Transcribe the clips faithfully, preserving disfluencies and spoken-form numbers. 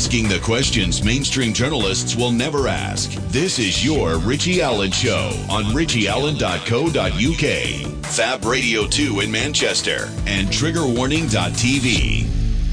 Asking the questions mainstream journalists will never ask. This is your Richie Allen Show on richie allen dot co dot u k, Fab Radio two in Manchester, and trigger warning dot t v.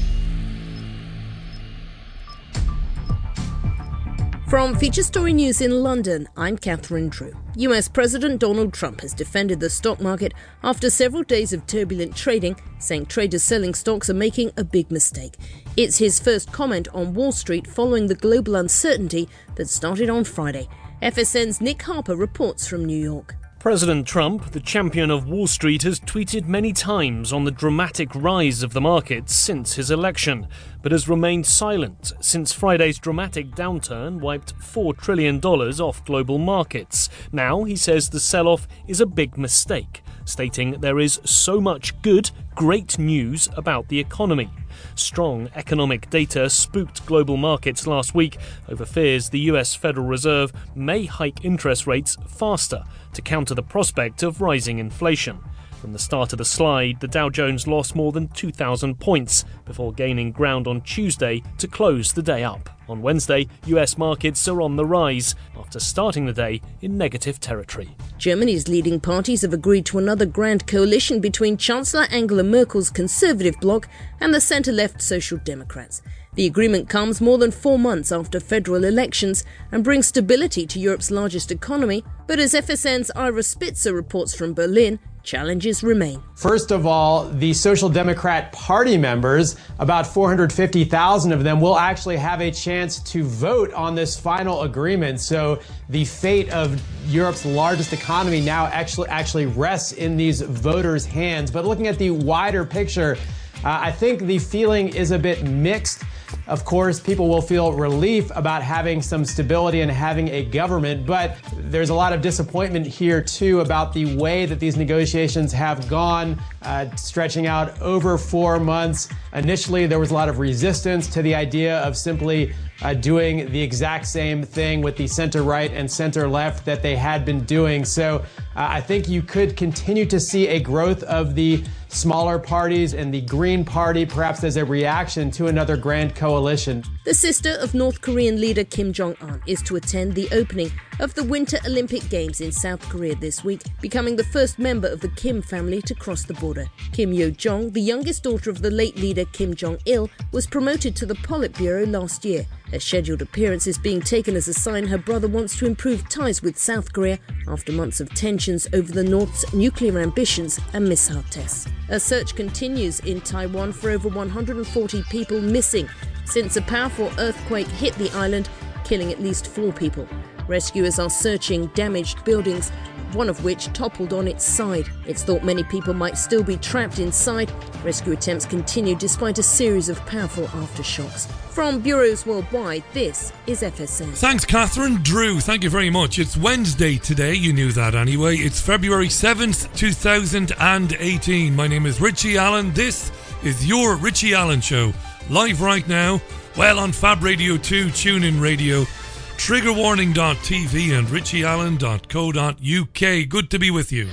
From Feature Story News in London, I'm Catherine Drew. U S President Donald Trump has defended the stock market after several days of turbulent trading, saying traders selling stocks are making a big mistake. It's his first comment on Wall Street following the global uncertainty that started on Friday. F S N's Nick Harper reports from New York. President Trump, the champion of Wall Street, has tweeted many times on the dramatic rise of the markets since his election, but has remained silent since Friday's dramatic downturn wiped four trillion dollars off global markets. Now he says the sell-off is a big mistake, stating there is so much good, great news about the economy. Strong economic data spooked global markets last week over fears the U S Federal Reserve may hike interest rates faster to counter the prospect of rising inflation. From the start of the slide, the Dow Jones lost more than two thousand points before gaining ground on Tuesday to close the day up. On Wednesday, U S markets are on the rise after starting the day in negative territory. Germany's leading parties have agreed to another grand coalition between Chancellor Angela Merkel's Conservative bloc and the centre-left Social Democrats. The agreement comes more than four months after federal elections and brings stability to Europe's largest economy. But as F S N's Ira Spitzer reports from Berlin, challenges remain. First of all, the Social Democrat Party members, about four hundred fifty thousand of them, will actually have a chance to vote on this final agreement. So the fate of Europe's largest economy now actually actually rests in these voters' hands. But looking at the wider picture, uh, I think the feeling is a bit mixed. Of course, people will feel relief about having some stability and having a government, but there's a lot of disappointment here too about the way that these negotiations have gone, uh, stretching out over four months. Initially, there was a lot of resistance to the idea of simply uh, doing the exact same thing with the center-right and center-left that they had been doing. So uh, I think you could continue to see a growth of the smaller parties and the Green Party, perhaps as a reaction to another grand coalition. The sister of North Korean leader Kim Jong-un is to attend the opening of the Winter Olympic Games in South Korea this week, becoming the first member of the Kim family to cross the border. Kim Yo-jong, the youngest daughter of the late leader Kim Jong-il, was promoted to the Politburo last year. Her scheduled appearance is being taken as a sign her brother wants to improve ties with South Korea after months of tensions over the North's nuclear ambitions and missile tests. A search continues in Taiwan for over one hundred forty people missing since a powerful earthquake hit the island, killing at least four people. Rescuers are searching damaged buildings, one of which toppled on its side. It's thought many people might still be trapped inside. Rescue attempts continue despite a series of powerful aftershocks. From bureaus worldwide, this is F S N. Thanks, Catherine Drew. Thank you very much. It's Wednesday today. You knew that anyway. It's February seventh, two thousand eighteen. My name is Richie Allen. This is your Richie Allen Show. Live right now, well, on Fab Radio two, TuneIn Radio, trigger warning dot t v and richie allen dot co dot u k. Good to be with you.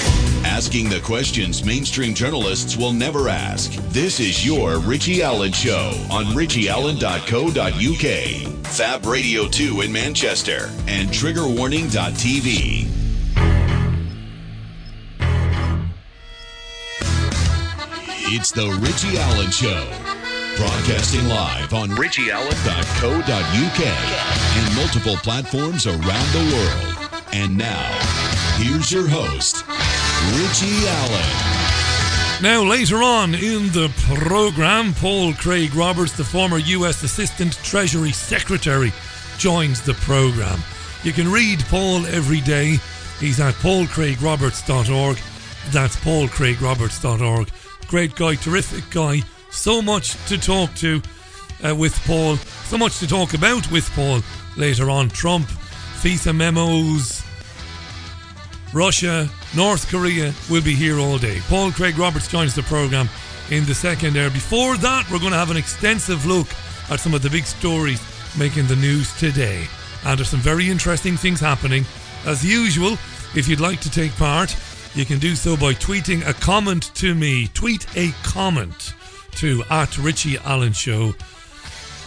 Asking the questions mainstream journalists will never ask. This is your Richie Allen Show on richie allen dot co dot u k, Fab Radio two in Manchester, and trigger warning dot t v. It's the Richie Allen Show, broadcasting live on richie allen dot co dot u k and multiple platforms around the world. And now, here's your host, Richie Allen. Now, later on in the program, Paul Craig Roberts, the former U S Assistant Treasury Secretary, joins the program. You can read Paul every day. He's at paul craig roberts dot org. That's paul craig roberts dot org. Great guy, terrific guy. So much to talk to uh, with Paul. So much to talk about with Paul later on. Trump, FIFA memos, Russia, North Korea will be here all day. Paul Craig Roberts joins the programme in the second hour. Before that, we're going to have an extensive look at some of the big stories making the news today. And there's some very interesting things happening. As usual, if you'd like to take part, you can do so by tweeting a comment to me. Tweet a comment to at Richie Allen Show.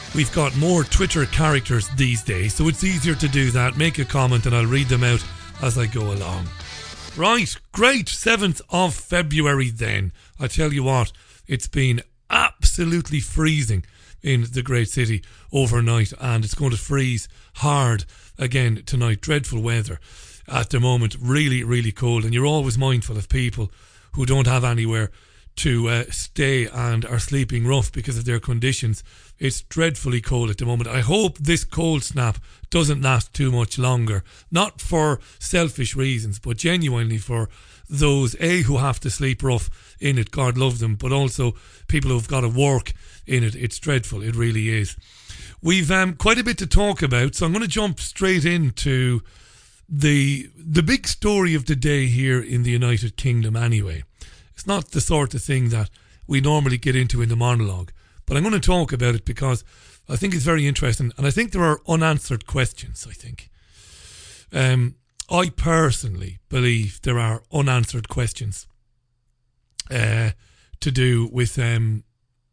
we've got more Twitter characters these days, so it's easier to do that. Make a comment and I'll read them out as I go along. Right, great. seventh of February then. I tell you what, it's been absolutely freezing in the great city overnight, and it's going to freeze hard again tonight. Dreadful weather at the moment, really, really cold, and you're always mindful of people who don't have anywhere to uh, stay and are sleeping rough because of their conditions. It's dreadfully cold at the moment. I hope this cold snap doesn't last too much longer, not for selfish reasons, but genuinely for those, A, who have to sleep rough in it, God love them, but also people who've got to work in it. It's dreadful, it really is. We've um, quite a bit to talk about, so I'm going to jump straight into the the big story of the day here in the United Kingdom anyway. It's not the sort of thing that we normally get into in the monologue, but I'm going to talk about it because I think it's very interesting, and I think there are unanswered questions, I think. Um, I personally believe there are unanswered questions uh, to do with um,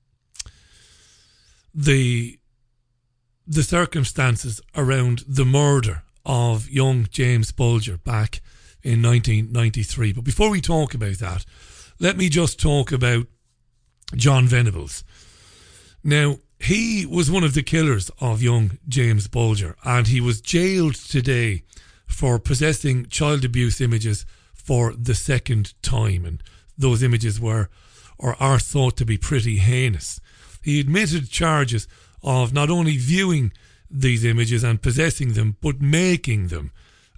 the the circumstances around the murder of young James Bulger back in nineteen ninety-three. But before we talk about that, let me just talk about John Venables. Now, he was one of the killers of young James Bulger, and he was jailed today for possessing child abuse images for the second time, and those images were or are thought to be pretty heinous. He admitted charges of not only viewing these images and possessing them, but making them.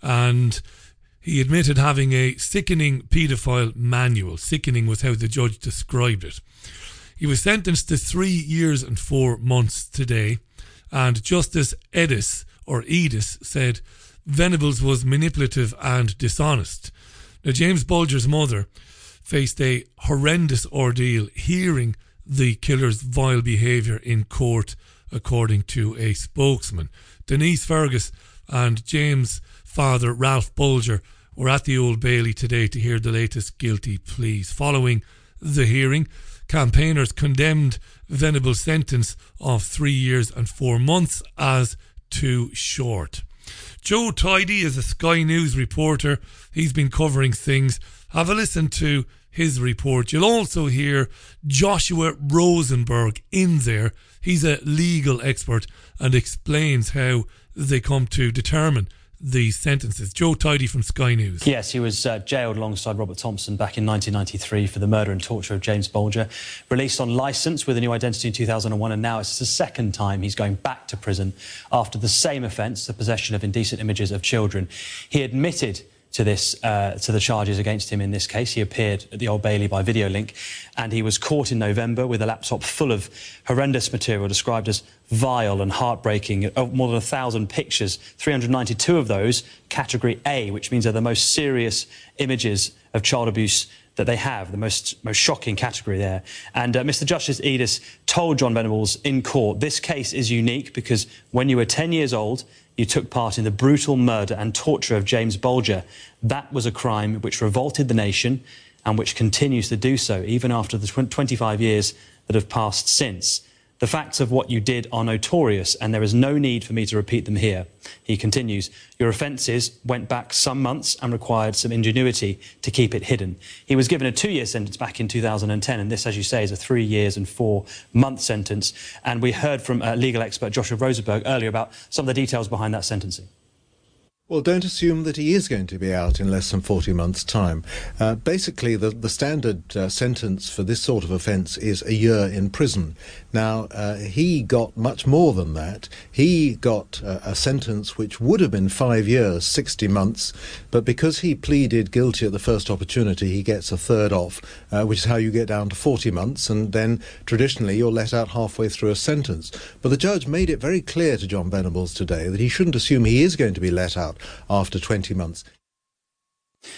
And he admitted having a sickening paedophile manual. Sickening was how the judge described it. He was sentenced to three years and four months today, and Justice Edis, or Edis, said Venables was manipulative and dishonest. Now, James Bulger's mother faced a horrendous ordeal hearing the killer's vile behaviour in court, according to a spokesman. Denise Fergus and James' father, Ralph Bulger, were at the Old Bailey today to hear the latest guilty pleas. Following the hearing, campaigners condemned Venables' sentence of three years and four months as too short. Joe Tidy is a Sky News reporter. He's been covering things. Have a listen to his report. You'll also hear Joshua Rosenberg in there. He's a legal expert and explains how they come to determine these sentences. Joe Tidy from Sky News. Yes, he was uh, jailed alongside Robert Thompson back in nineteen ninety-three for the murder and torture of James Bulger. Released on licence with a new identity in two thousand one, and now it's the second time he's going back to prison after the same offence, the possession of indecent images of children. He admitted to this, uh, to the charges against him in this case. He appeared at the Old Bailey by video link, and he was caught in November with a laptop full of horrendous material described as vile and heartbreaking, more than a thousand pictures, three hundred ninety-two of those category A, which means they're the most serious images of child abuse that they have, the most most shocking category there. And uh, Mister Justice Edis told John Venables in court, this case is unique because when you were ten years old, you took part in the brutal murder and torture of James Bulger. That was a crime which revolted the nation and which continues to do so, even after the twenty-five years that have passed since. The facts of what you did are notorious, and there is no need for me to repeat them here. He continues, your offences went back some months and required some ingenuity to keep it hidden. He was given a two-year sentence back in two thousand ten, and this, as you say, is a three years and four-month sentence. And we heard from uh, legal expert Joshua Rosenberg earlier about some of the details behind that sentencing. Well, don't assume that he is going to be out in less than forty months' time. Uh, basically, the, the standard uh, sentence for this sort of offence is a year in prison. Now, uh, he got much more than that. He got uh, a sentence which would have been five years, sixty months, but because he pleaded guilty at the first opportunity, he gets a third off, uh, which is how you get down to forty months, and then traditionally you're let out halfway through a sentence. But the judge made it very clear to John Venables today that he shouldn't assume he is going to be let out after twenty months.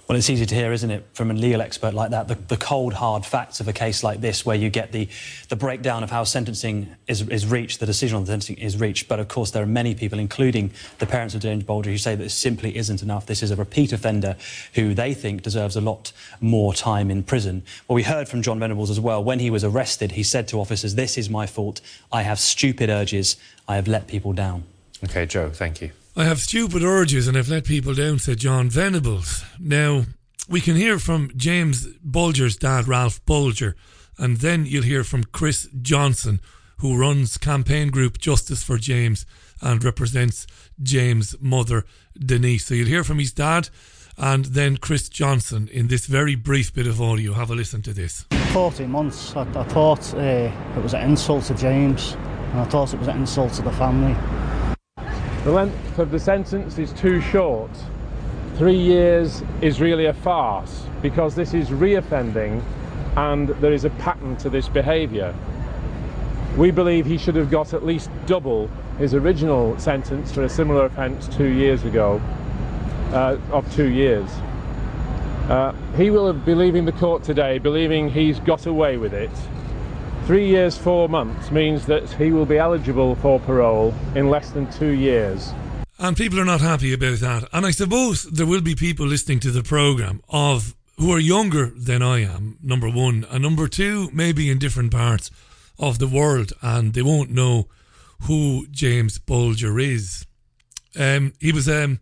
Well, it's easy to hear, isn't it, from a legal expert like that, the, the cold, hard facts of a case like this, where you get the, the breakdown of how sentencing is, is reached, the decision on the sentencing is reached. But, of course, there are many people, including the parents of James Bolger, who say that this simply isn't enough. This is a repeat offender who they think deserves a lot more time in prison. Well, we heard from John Venables as well. When he was arrested, he said to officers, "This is my fault. I have stupid urges. I have let people down." OK, Joe, thank you. I have stupid urges and I've let people down, said John Venables. Now, we can hear from James Bolger's dad, Ralph Bolger, and then you'll hear from Chris Johnson, who runs campaign group Justice for James and represents James' mother, Denise. So you'll hear from his dad and then Chris Johnson in this very brief bit of audio. Have a listen to this. fourteen months. I, I thought uh, it was an insult to James, and I thought it was an insult to the family. The length of the sentence is too short. Three years is really a farce, because this is reoffending and there is a pattern to this behaviour. We believe he should have got at least double his original sentence for a similar offence two years ago, uh, of two years. Uh, he will be leaving the court today believing he's got away with it. Three years, four months means that he will be eligible for parole in less than two years. And people are not happy about that. And I suppose there will be people listening to the programme of who are younger than I am, number one. And number two, maybe in different parts of the world, and they won't know who James Bolger is. Um, he was um,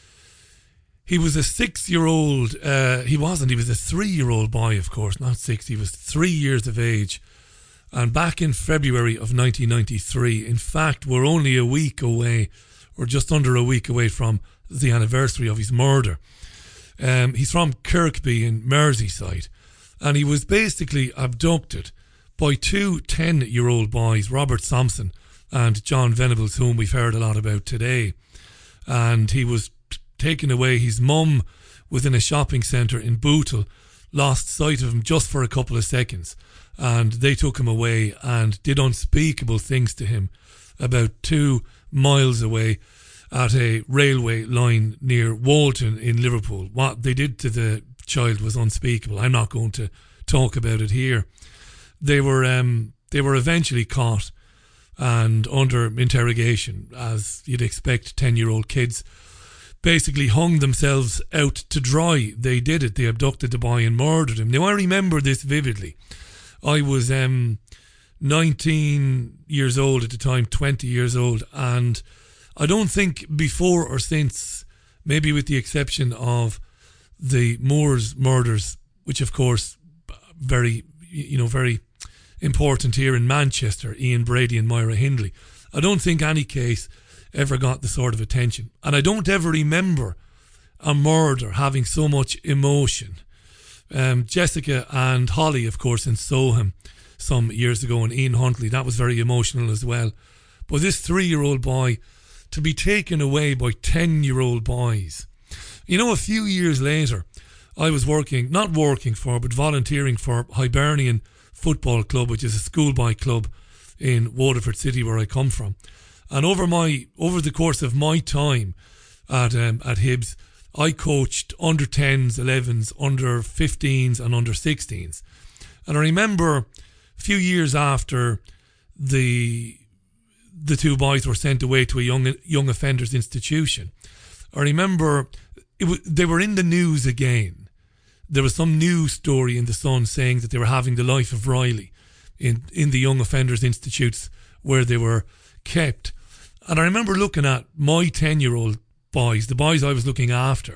he was a six-year-old, uh, he wasn't, he was a three-year-old boy, of course, not six. He was three years of age. And back in February of nineteen ninety-three, in fact, we're only a week away, or just under a week away from the anniversary of his murder. Um, he's from Kirkby in Merseyside, and he was basically abducted by two ten-year-old boys, Robert Thompson and John Venables, whom we've heard a lot about today. And he was taken away. His mum was in a shopping centre in Bootle, lost sight of him just for a couple of seconds, and they took him away and did unspeakable things to him about two miles away at a railway line near Walton in Liverpool. What they did to the child was unspeakable. I'm not going to talk about it here. They were um, they were eventually caught and under interrogation, as you'd expect ten-year-old kids basically hung themselves out to dry. They did it. They abducted the boy and murdered him. Now, I remember this vividly. I was um, nineteen years old at the time, twenty years old, and I don't think before or since, maybe with the exception of the Moors murders, which of course very, you know, very important here in Manchester, Ian Brady and Myra Hindley, I don't think any case ever got the sort of attention. And I don't ever remember a murder having so much emotion. Um, Jessica and Holly, of course, in Soham some years ago, and Ian Huntley, that was very emotional as well. But this three-year-old boy, to be taken away by ten-year-old boys. You know, a few years later, I was working, not working for, but volunteering for Hibernian Football Club, which is a schoolboy club in Waterford City, where I come from. And over my over the course of my time at um, at Hibs, I coached under tens, elevens, under fifteens and under sixteens. And I remember a few years after the the two boys were sent away to a young young offenders institution, I remember it was, they were in the news again. There was some news story in the Sun saying that they were having the life of Riley in, in the young offenders institutes where they were kept. And I remember looking at my ten-year-old boys, the boys I was looking after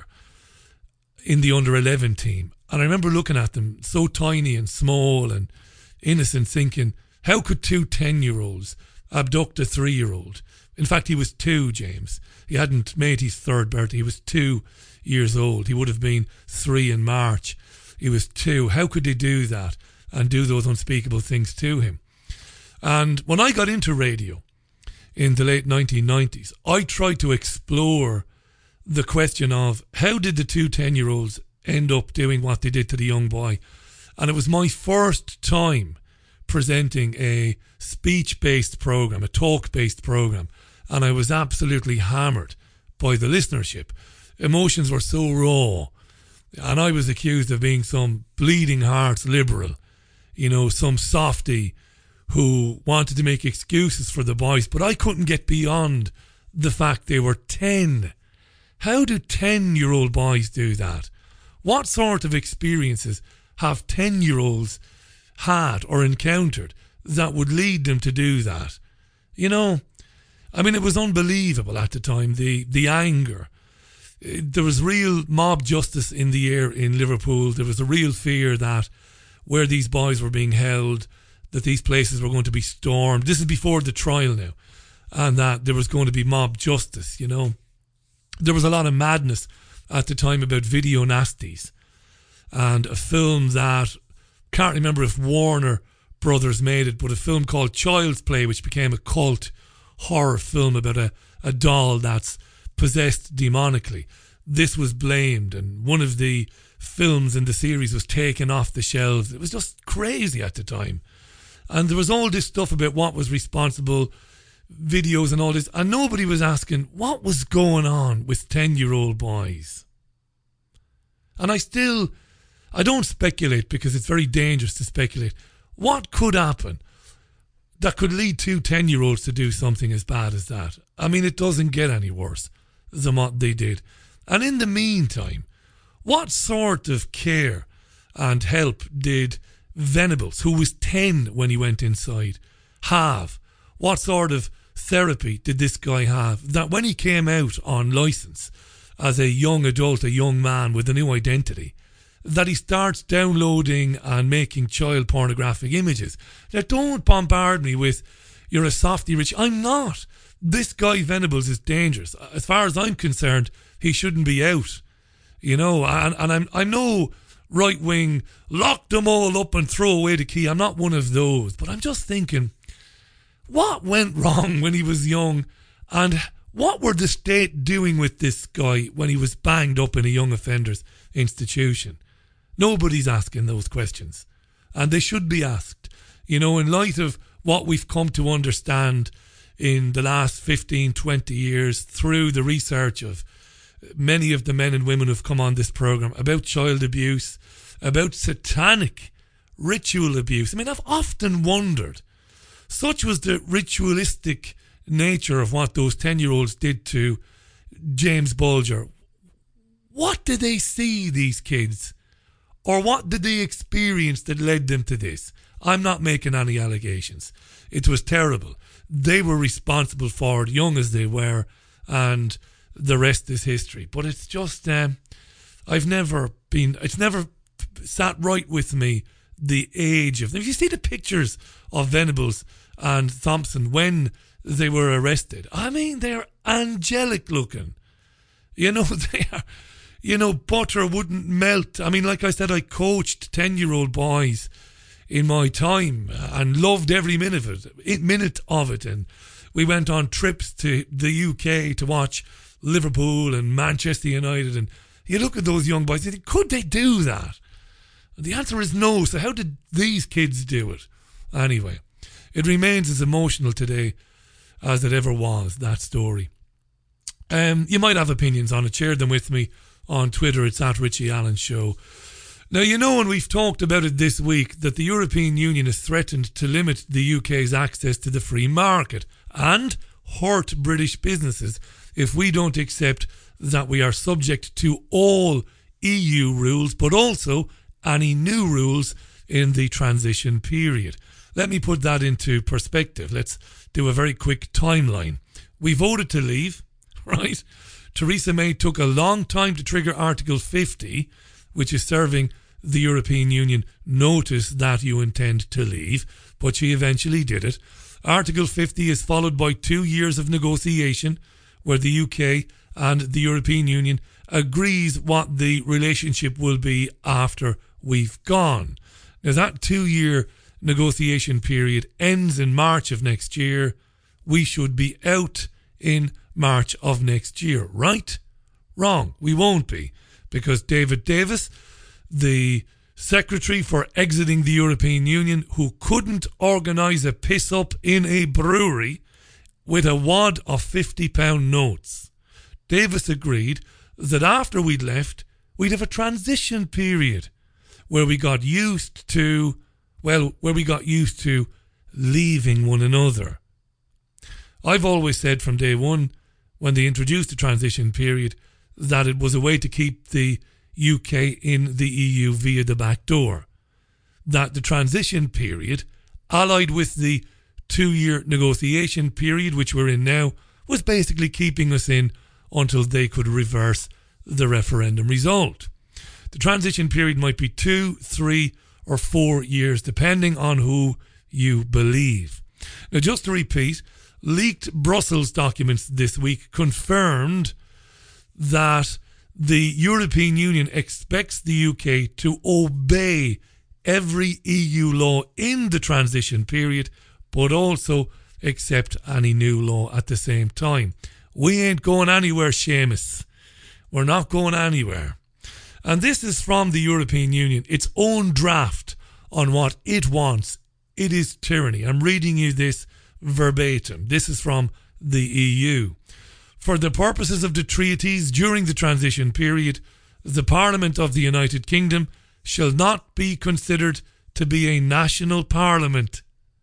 in the under eleven team. And I remember looking at them so tiny and small and innocent, thinking, how could two ten-year-olds abduct a three-year-old? In fact, he was two, James. He hadn't made his third birthday. He was two years old. He would have been three in March. He was two. How could they do that and do those unspeakable things to him? And when I got into radio in the late nineteen nineties, I tried to explore the question of how did the two ten-year-olds end up doing what they did to the young boy? And it was my first time presenting a speech-based program, a talk-based program, and I was absolutely hammered by the listenership. Emotions were so raw. And I was accused of being some bleeding hearts liberal, you know, some softy who wanted to make excuses for the boys, but I couldn't get beyond the fact they were ten. How do ten-year-old boys do that? What sort of experiences have ten-year-olds had or encountered that would lead them to do that? You know, I mean, it was unbelievable at the time, the, the anger. There was real mob justice in the air in Liverpool. There was a real fear that where these boys were being held, that these places were going to be stormed. This is before the trial now. And that there was going to be mob justice, you know. There was a lot of madness at the time about video nasties. And a film that, can't remember if Warner Brothers made it, but a film called Child's Play, which became a cult horror film about a, a doll that's possessed demonically. This was blamed, and one of the films in the series was taken off the shelves. It was just crazy at the time. And there was all this stuff about what was responsible, videos and all this, and nobody was asking what was going on with ten-year-old boys. And I still, I don't speculate because it's very dangerous to speculate. What could happen that could lead two ten-year-olds to do something as bad as that? I mean, it doesn't get any worse than what they did. And in the meantime, what sort of care and help did Venables, who was ten when he went inside, have? What sort of therapy did this guy have that when he came out on licence as a young adult, a young man with a new identity, that he starts downloading and making child pornographic images? Now, don't bombard me with, you're a softy, Rich. I'm not. This guy Venables is dangerous. As far as I'm concerned, he shouldn't be out. You know, and, and I'm I'm no right wing, lock them all up and throw away the key. I'm not one of those. But I'm just thinking, what went wrong when he was young? And what were the state doing with this guy when he was banged up in a young offenders institution? Nobody's asking those questions. And they should be asked. You know, in light of what we've come to understand in the last fifteen, twenty years through the research of many of the men and women who've come on this programme about child abuse, about satanic ritual abuse. I mean, I've often wondered, such was the ritualistic nature of what those ten-year-olds did to James Bulger. What did they see, these kids? Or what did they experience that led them to this? I'm not making any allegations. It was terrible. They were responsible for it, young as they were, and the rest is history. But it's just, um, I've never been, it's never sat right with me, the age of them. If you see the pictures of Venables and Thompson when they were arrested, I mean, they're angelic looking. You know, they are, you know, butter wouldn't melt. I mean, like I said, I coached ten-year-old boys in my time and loved every minute of it, minute of it. And we went on trips to the U K to watch Liverpool and Manchester United. And you look at those young boys, you think, could they do that? And the answer is no. So how did these kids do it? Anyway, it remains as emotional today as it ever was, that story. Um, you might have opinions on it. Share them with me on Twitter. It's at Richie Allen Show. Now, you know, and we've talked about it this week, that the European Union has threatened to limit the U K's access to the free market and hurt British businesses if we don't accept that we are subject to all E U rules, but also any new rules in the transition period. Let me put that into perspective. Let's do a very quick timeline. We voted to leave, right? Theresa May took a long time to trigger Article fifty, which is serving the European Union notice that you intend to leave, but she eventually did it. Article fifty is followed by two years of negotiation where the U K and the European Union agrees what the relationship will be after we've gone. Now, that two-year negotiation period ends in March of next year. We should be out in March of next year, right? Wrong. We won't be, because David Davis, the Secretary for exiting the European Union, who couldn't organise a piss-up in a brewery with a wad of fifty pound notes, Davis agreed that after we'd left, we'd have a transition period where we got used to, well, where we got used to leaving one another. I've always said from day one, when they introduced the transition period, that it was a way to keep the U K in the E U via the back door. That the transition period, allied with the two-year negotiation period, which we're in now, was basically keeping us in until they could reverse the referendum result. The transition period might be two, three, or four years, depending on who you believe. Now, just to repeat, leaked Brussels documents this week confirmed that the European Union expects the U K to obey every E U law in the transition period, but also accept any new law at the same time. We ain't going anywhere, Seamus. We're not going anywhere. And this is from the European Union, its own draft on what it wants. It is tyranny. I'm reading you this verbatim. This is from the E U. For the purposes of the treaties during the transition period, the Parliament of the United Kingdom shall not be considered to be a national parliament.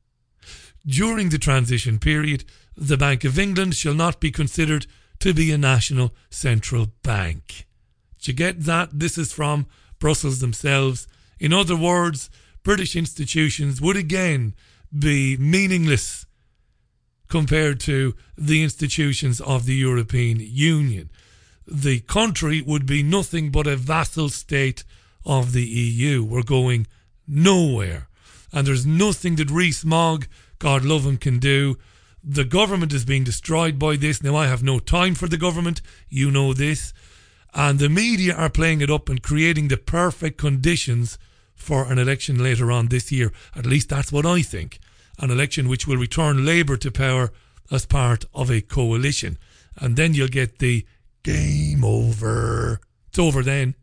During the transition period, the Bank of England shall not be considered to be a national central bank. Do you get that? This is from Brussels themselves. In other words, British institutions would again be meaningless compared to the institutions of the European Union. The country would be nothing but a vassal state of the E U. We're going nowhere. And there's nothing that Rees-Mogg, God love him, can do. The government is being destroyed by this. Now, I have no time for the government. You know this. And the media are playing it up and creating the perfect conditions for an election later on this year. At least that's what I think. An election which will return Labour to power as part of a coalition. And then you'll get the game over. It's over then.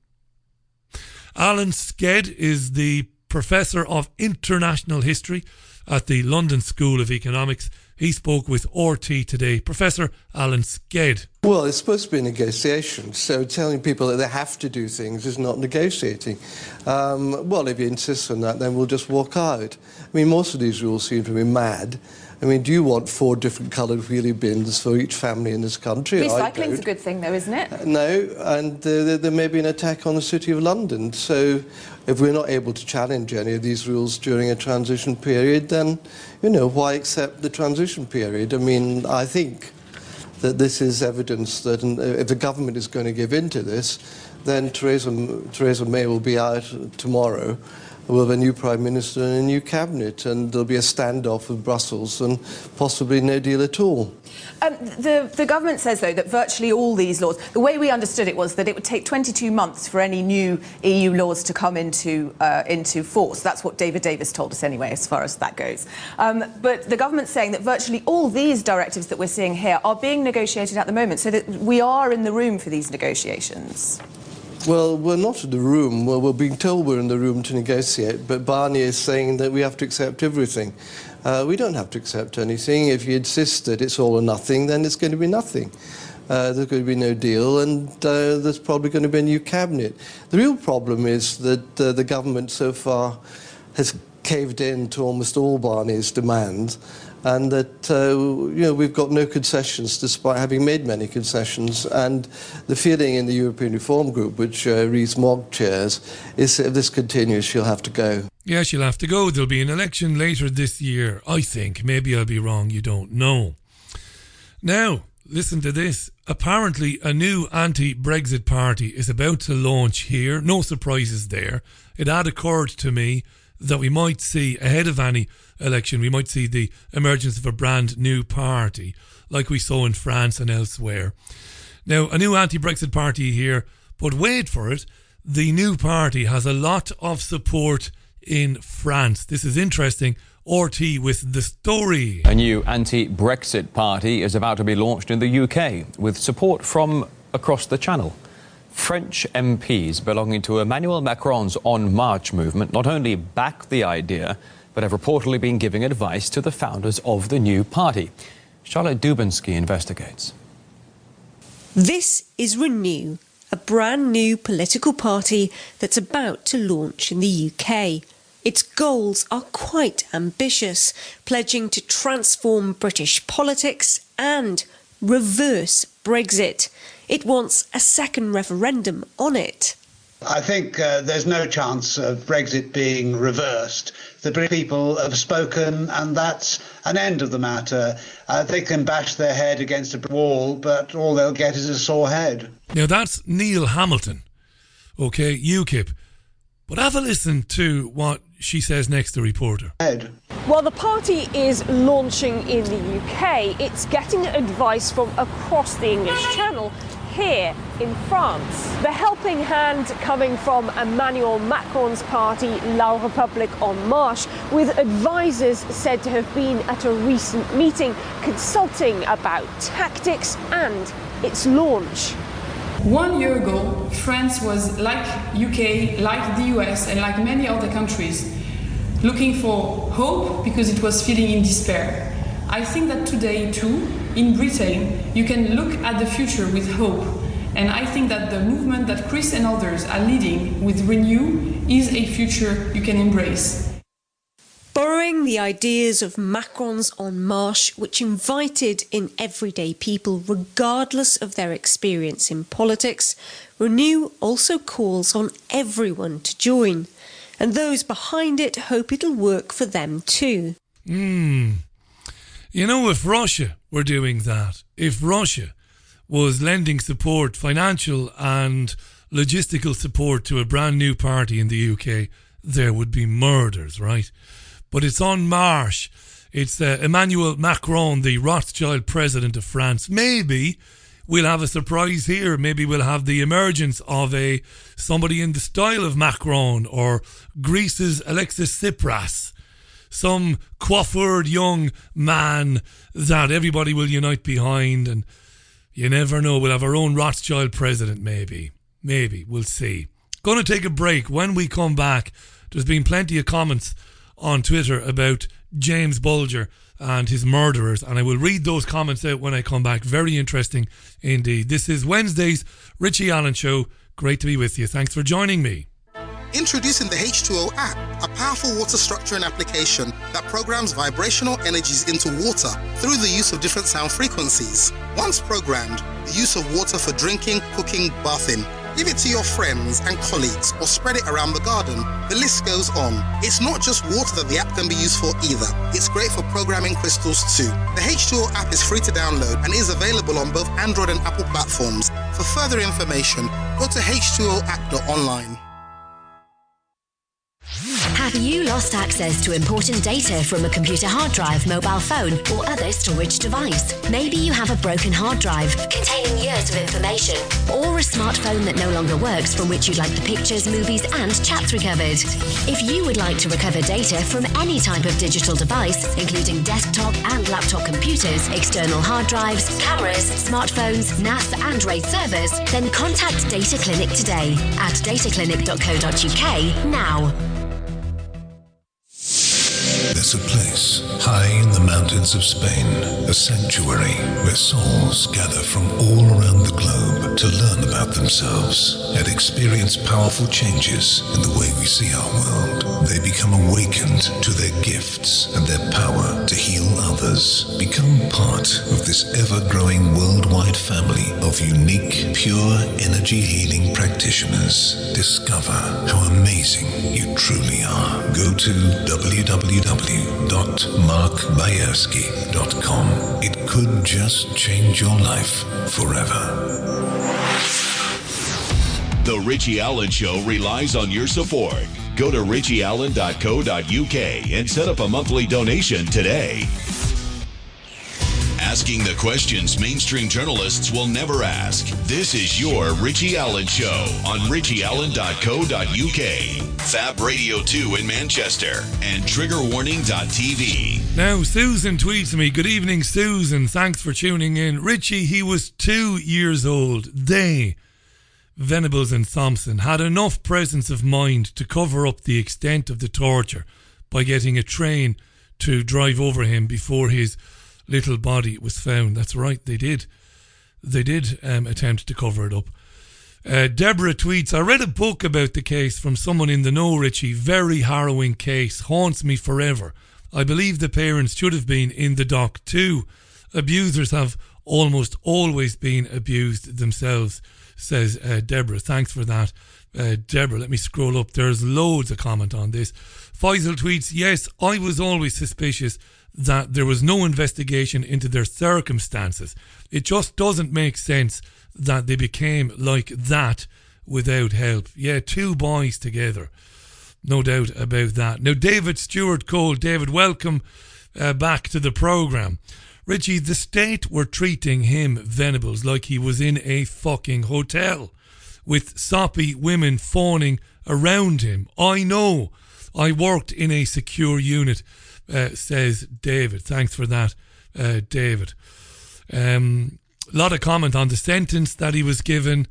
Alan Sked is the Professor of International History at the London School of Economics. He spoke with R T today. Professor Alan Sked. Well, it's supposed to be a negotiation, so telling people that they have to do things is not negotiating. Um, well, if you insist on that, then we'll just walk out. I mean, most of these rules seem to be mad. I mean, do you want four different coloured wheelie bins for each family in this country? Recycling's a good thing, though, isn't it? Uh, no, and uh, there may be an attack on the City of London. So if we're not able to challenge any of these rules during a transition period, then, you know, why accept the transition period? I mean, I think that this is evidence that if the government is going to give in to this, then Theresa, Theresa May will be out tomorrow. We'll have a new Prime Minister and a new Cabinet, and there'll be a standoff with Brussels and possibly no deal at all. Um, the, the government says, though, that virtually all these laws, the way we understood it was that it would take twenty-two months for any new E U laws to come into, uh, into force. That's what David Davis told us anyway, as far as that goes. Um, but the government's saying that virtually all these directives that we're seeing here are being negotiated at the moment, so that we are in the room for these negotiations. Well, we're not in the room. Well, we're being told we're in the room to negotiate, but Barnier is saying that we have to accept everything. Uh, we don't have to accept anything. If you insist that it's all or nothing, then it's going to be nothing. Uh, there's going to be no deal, and uh, there's probably going to be a new cabinet. The real problem is that uh, the government so far has caved in to almost all Barnier's demands, and that uh, you know, we've got no concessions despite having made many concessions. And the feeling in the European Reform Group, which uh, Rees-Mogg chairs, is that if this continues, she'll have to go. Yeah, she'll have to go. There'll be an election later this year, I think. Maybe I'll be wrong, you don't know. Now, listen to this. Apparently, a new anti-Brexit party is about to launch here. No surprises there. It had occurred to me that we might see, ahead of any election, we might see the emergence of a brand new party, like we saw in France and elsewhere. Now, a new anti-Brexit party here, but wait for it, the new party has a lot of support in France. This is interesting. R T with the story. A new anti-Brexit party is about to be launched in the U K, with support from across the Channel. French M Ps belonging to Emmanuel Macron's En Marche movement not only back the idea, but have reportedly been giving advice to the founders of the new party. Charlotte Dubinsky investigates. This is Renew, a brand new political party that's about to launch in the U K. Its goals are quite ambitious, pledging to transform British politics and reverse Brexit. It wants a second referendum on it. I think uh, there's no chance of Brexit being reversed. The British people have spoken, and that's an end of the matter. Uh, they can bash their head against a wall, but all they'll get is a sore head. Now, that's Neil Hamilton, OK, UKIP. But have a listen to what she says next to Reporter. Head. While the party is launching in the U K, it's getting advice from across the English Channel here in France. The helping hand coming from Emmanuel Macron's party, La République En Marche, with advisors said to have been at a recent meeting consulting about tactics and its launch. One year ago, France was like U K, like the U S, and like many other countries, looking for hope because it was feeling in despair. I think that today, too, in Britain, you can look at the future with hope. And I think that the movement that Chris and others are leading with Renew is a future you can embrace. Borrowing the ideas of Macron's En Marche, which invited in everyday people regardless of their experience in politics, Renew also calls on everyone to join. And those behind it hope it'll work for them too. Hmm. You know, if Russia were doing that, if Russia was lending support, financial and logistical support to a brand new party in the U K, there would be murders, right? But it's En Marche. It's uh, Emmanuel Macron, the Rothschild president of France. Maybe we'll have a surprise here. Maybe we'll have the emergence of a somebody in the style of Macron or Greece's Alexis Tsipras. Some coiffured young man that everybody will unite behind, and you never know, we'll have our own Rothschild president, maybe. Maybe, we'll see. Going to take a break. When we come back, there's been plenty of comments on Twitter about James Bulger and his murderers, and I will read those comments out when I come back. Very interesting indeed. This is Wednesday's Richie Allen Show. Great to be with you. Thanks for joining me. Introducing the H two O app, a powerful water structuring application that programs vibrational energies into water through the use of different sound frequencies. Once programmed, the use of water for drinking, cooking, bathing. Give it to your friends and colleagues or spread it around the garden. The list goes on. It's not just water that the app can be used for either. It's great for programming crystals too. The H two O app is free to download and is available on both Android and Apple platforms. For further information, go to h two o app dot online. Have you lost access to important data from a computer hard drive, mobile phone, or other storage device? Maybe you have a broken hard drive containing years of information, or a smartphone that no longer works from which you'd like the pictures, movies, and chats recovered. If you would like to recover data from any type of digital device, including desktop and laptop computers, external hard drives, cameras, smartphones, N A S, and RAID servers, then contact Data Clinic today at data clinic dot co dot u k now. There's a place high in the mountains of Spain, a sanctuary where souls gather from all around the globe to learn about themselves and experience powerful changes in the way we see our world. They become awakened to their gifts and their power to heal others. Become part of this ever-growing worldwide family of unique, pure energy healing practitioners. Discover how amazing you truly are. Go to w w w dot mark bayersky dot com. It could just change your life forever. The Richie Allen Show relies on your support. Go to richie allen dot co dot u k and set up a monthly donation today. Asking the questions mainstream journalists will never ask. This is your Richie Allen Show on richie allen dot co dot u k, Fab Radio two in Manchester, and trigger warning dot t v. Now, Susan tweets me, good evening, Susan. Thanks for tuning in. Richie, he was two years old. They, Venables and Thompson, had enough presence of mind to cover up the extent of the torture by getting a train to drive over him before his little body was found. That's right, they did. They did um, attempt to cover it up. Uh, Deborah tweets, I read a book about the case from someone in the know, Richie. Very harrowing case. Haunts me forever. I believe the parents should have been in the dock too. Abusers have almost always been abused themselves, says uh, Deborah. Thanks for that, uh, Deborah. Let me scroll up. There's loads of comment on this. Faisal tweets, yes, I was always suspicious that there was no investigation into their circumstances. It just doesn't make sense that they became like that without help. Yeah, two boys together. No doubt about that. Now, David Stewart Cole. David, welcome uh, back to the programme. Richie, the state were treating him, Venables, like he was in a fucking hotel with soppy women fawning around him. I know. I worked in a secure unit, uh, says David. Thanks for that, uh, David. Um... A lot of comment on the sentence that he was given.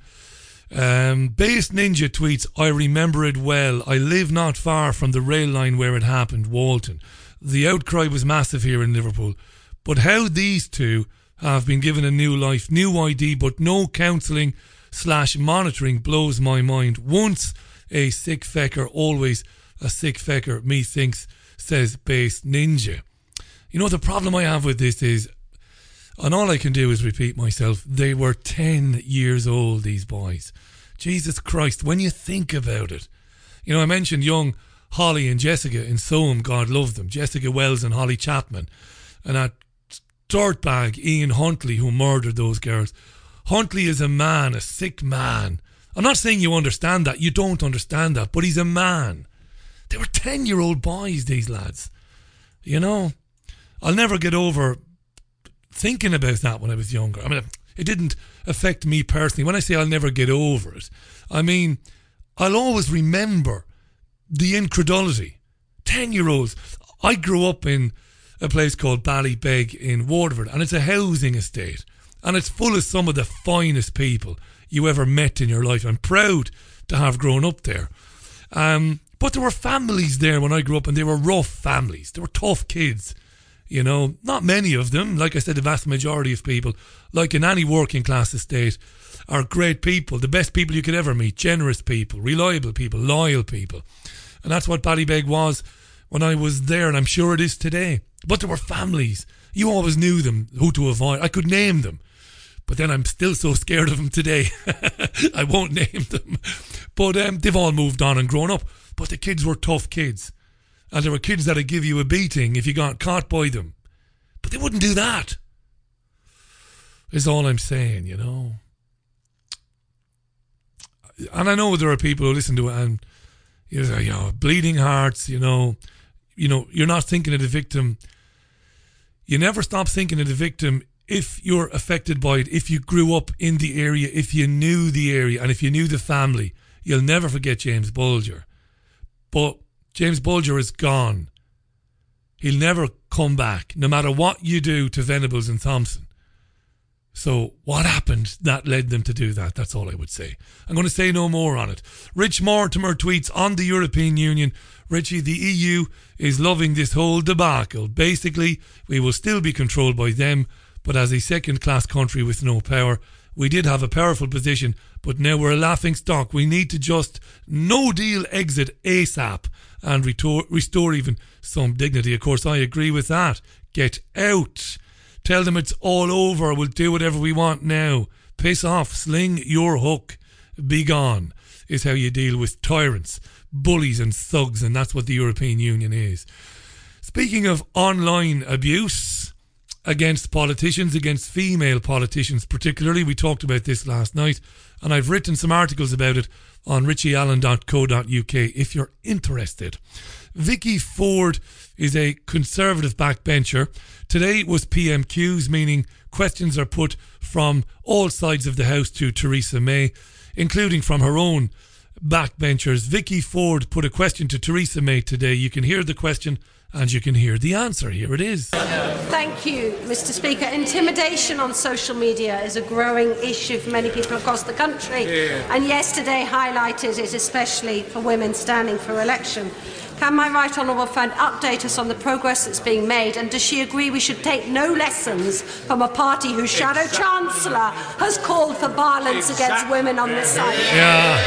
Um, Base Ninja tweets, I remember it well. I live not far from the rail line where it happened, Walton. The outcry was massive here in Liverpool. But how these two have been given a new life, new I D, but no counselling slash monitoring blows my mind. Once a sick fecker, always a sick fecker, methinks, says Base Ninja. You know, the problem I have with this is, and all I can do is repeat myself, they were ten years old, these boys. Jesus Christ, when you think about it. You know, I mentioned young Holly and Jessica in Soham, God love them. Jessica Wells and Holly Chapman. And that dirtbag Ian Huntley who murdered those girls. Huntley is a man, a sick man. I'm not saying you understand that. You don't understand that. But he's a man. They were ten-year-old boys, these lads. You know, I'll never get over thinking about that when I was younger. I mean, it didn't affect me personally. When I say I'll never get over it, I mean, I'll always remember the incredulity. Ten-year-olds. I grew up in a place called Ballybeg in Waterford, and it's a housing estate, and it's full of some of the finest people you ever met in your life. I'm proud to have grown up there. Um, but there were families there when I grew up, and they were rough families. They were tough kids. You know, not many of them, like I said, the vast majority of people, like in any working class estate, are great people, the best people you could ever meet, generous people, reliable people, loyal people. And that's what Ballybeg was when I was there, and I'm sure it is today. But there were families. You always knew them, who to avoid. I could name them. But then I'm still so scared of them today. I won't name them. But um, they've all moved on and grown up. But the kids were tough kids. And there were kids that'd give you a beating if you got caught by them. But they wouldn't do that. Is all I'm saying, you know. And I know there are people who listen to it and, you know, you know, bleeding hearts, you know. You know, you're not thinking of the victim. You never stop thinking of the victim if you're affected by it, if you grew up in the area, if you knew the area, and if you knew the family. You'll never forget James Bulger. But James Bulger is gone. He'll never come back, no matter what you do to Venables and Thompson. So what happened that led them to do that? That's all I would say. I'm going to say no more on it. Rich Mortimer tweets on the European Union, Richie, the E U is loving this whole debacle. Basically, we will still be controlled by them, but as a second-class country with no power, we did have a powerful position, but now we're a laughing stock. We need to just no-deal exit ASAP and restore, restore even some dignity. Of course, I agree with that. Get out. Tell them it's all over. We'll do whatever we want now. Piss off. Sling your hook. Be gone is how you deal with tyrants, bullies and thugs, and that's what the European Union is. Speaking of online abuse against politicians, against female politicians particularly, we talked about this last night, and I've written some articles about it on richie allen dot co dot uk if you're interested. Vicky Ford is a Conservative backbencher. Today was P M Qs, meaning questions are put from all sides of the House to Theresa May, including from her own backbenchers. Vicky Ford put a question to Theresa May today. You can hear the question and you can hear the answer. Here it is. Thank you, Mister Speaker. Intimidation on social media is a growing issue for many people across the country, yeah. and yesterday highlighted it especially for women standing for election. Can my right honourable friend update us on the progress that's being made, and does she agree we should take no lessons from a party whose shadow chancellor has called for violence against women on this side? Yeah,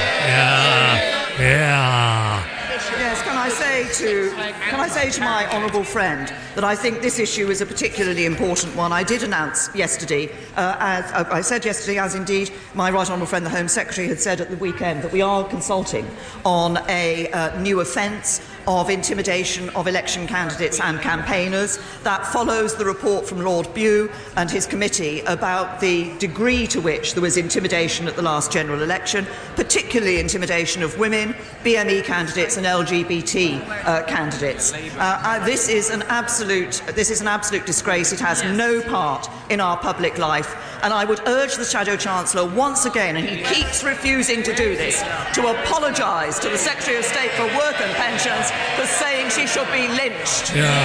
yeah, yeah. Yes, can I say to can I say to my honourable friend that I think this issue is a particularly important one. I did announce yesterday, uh, as uh, I said yesterday, as indeed my right honourable friend, the Home Secretary, had said at the weekend, that we are consulting on a uh, new offence of intimidation of election candidates and campaigners. That follows the report from Lord Bew and his committee about the degree to which there was intimidation at the last general election, particularly intimidation of women, B M E candidates and L G B T uh, candidates. Uh, uh, this is an absolute this is an absolute disgrace. It has no part in our public life, and I would urge the Shadow Chancellor once again, and he keeps refusing to do this, to apologise to the Secretary of State for Work and Pensions for saying she should be lynched. Yeah,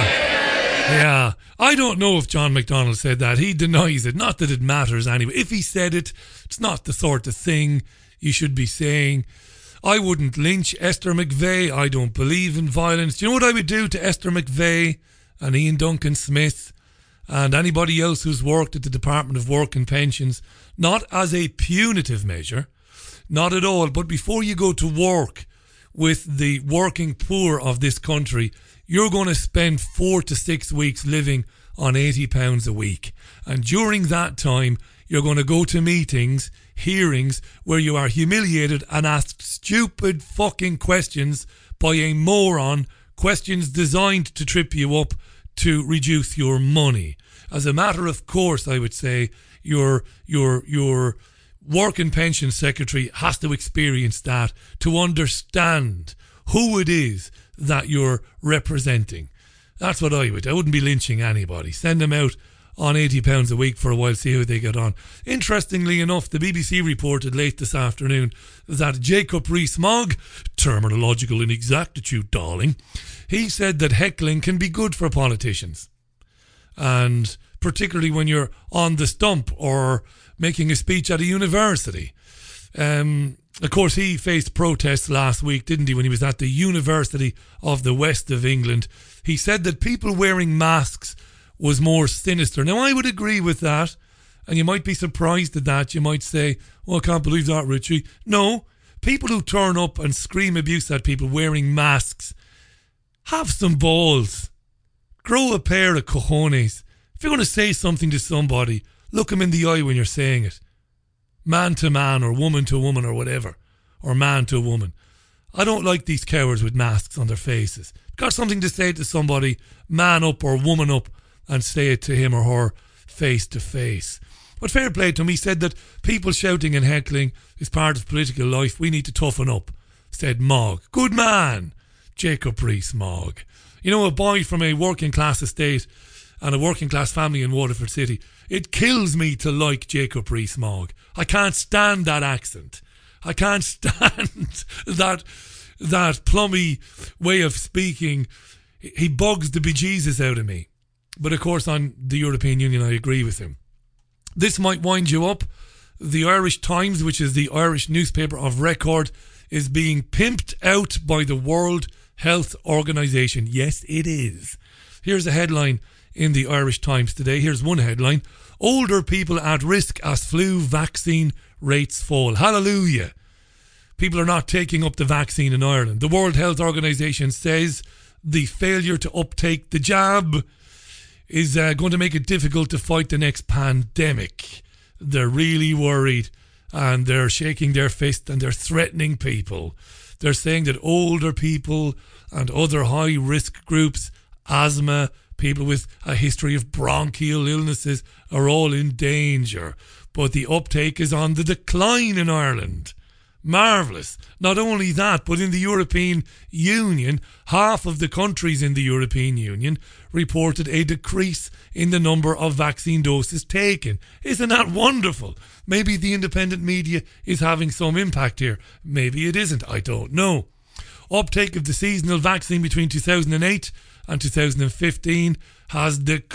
yeah. I don't know if John McDonnell said that. He denies it. Not that it matters anyway. If he said it, it's not the sort of thing you should be saying. I wouldn't lynch Esther McVeigh. I don't believe in violence. Do you know what I would do to Esther McVeigh and Ian Duncan Smith and anybody else who's worked at the Department of Work and Pensions? Not as a punitive measure, not at all, but before you go to work with the working poor of this country, you're going to spend four to six weeks living on eighty pounds a week. And during that time, you're going to go to meetings, hearings, where you are humiliated and asked stupid fucking questions by a moron, questions designed to trip you up to reduce your money. As a matter of course, I would say, your your your Work and Pension Secretary has to experience that to understand who it is that you're representing. That's what I would. I wouldn't be lynching anybody. Send them out on eighty pounds a week for a while, see how they get on. Interestingly enough, the B B C reported late this afternoon that Jacob Rees-Mogg, terminological inexactitude, darling, he said that heckling can be good for politicians. And particularly when you're on the stump or making a speech at a university. Um, of course, he faced protests last week, didn't he, when he was at the University of the West of England. He said that people wearing masks was more sinister. Now, I would agree with that, and you might be surprised at that. You might say, well, I can't believe that, Richie. No, people who turn up and scream abuse at people wearing masks, have some balls. Grow a pair of cojones. If you're going to say something to somebody, look them in the eye when you're saying it. Man to man or woman to woman or whatever. Or man to woman. I don't like these cowards with masks on their faces. Got something to say to somebody, man up or woman up, and say it to him or her face to face. But fair play to him, he said that people shouting and heckling is part of political life. We need to toughen up, said Mogg. Good man, Jacob Rees-Mogg. You know, a boy from a working class estate and a working class family in Waterford City. It kills me to like Jacob Rees-Mogg. I can't stand that accent. I can't stand that that plummy way of speaking. He bugs the bejesus out of me. But of course, on the European Union, I agree with him. This might wind you up. The Irish Times, which is the Irish newspaper of record, is being pimped out by the World Health Organization. Yes, it is. Here's a headline in the Irish Times today. Here's one headline. Older people at risk as flu vaccine rates fall. Hallelujah. People are not taking up the vaccine in Ireland. The World Health Organization says the failure to uptake the jab is uh, going to make it difficult to fight the next pandemic. They're really worried, and they're shaking their fist and they're threatening people. They're saying that older people and other high-risk groups, asthma, people with a history of bronchial illnesses, are all in danger. But the uptake is on the decline in Ireland. Marvellous. Not only that, but in the European Union, half of the countries in the European Union reported a decrease in the number of vaccine doses taken. Isn't that wonderful? Maybe the independent media is having some impact here. Maybe it isn't. I don't know. Uptake of the seasonal vaccine between two thousand eight and two thousand fifteen has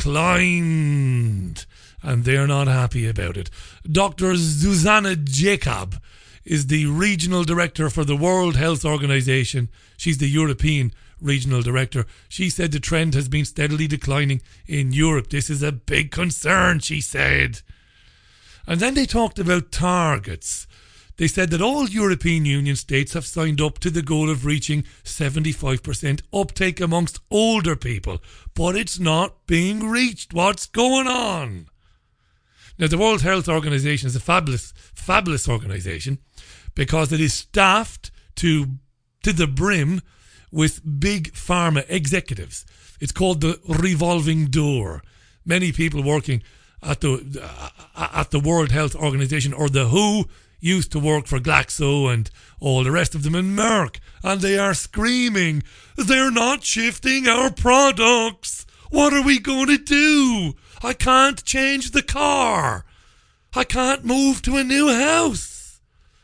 declined, and they're not happy about it. Doctor Zuzana Jacob is the regional director for the World Health Organization. She's the European regional director. She said the trend has been steadily declining in Europe. This is a big concern, she said. And then they talked about targets. They said that all European Union states have signed up to the goal of reaching seventy-five percent uptake amongst older people, but it's not being reached. What's going on? Now, the World Health Organization is a fabulous, fabulous organization because it is staffed to to the brim with big pharma executives. It's called the revolving door. Many people working at the uh, at the World Health Organization, or the W H O, used to work for Glaxo and all the rest of them in Merck, and they are screaming, they're not shifting our products. What are we going to do? I can't change the car. I can't move to a new house.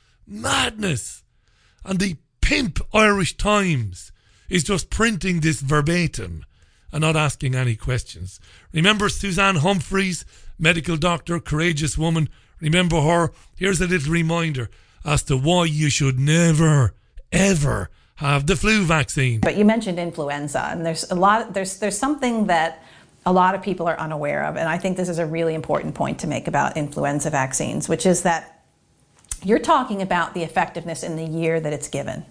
Madness. And the pimp Irish Times is just printing this verbatim and not asking any questions. Remember Suzanne Humphreys, medical doctor, courageous woman? Remember her? Here's a little reminder as to why you should never, ever have the flu vaccine. But you mentioned influenza, and there's a lot. There's there's something that a lot of people are unaware of, and I think this is a really important point to make about influenza vaccines, which is that you're talking about the effectiveness in the year that it's given.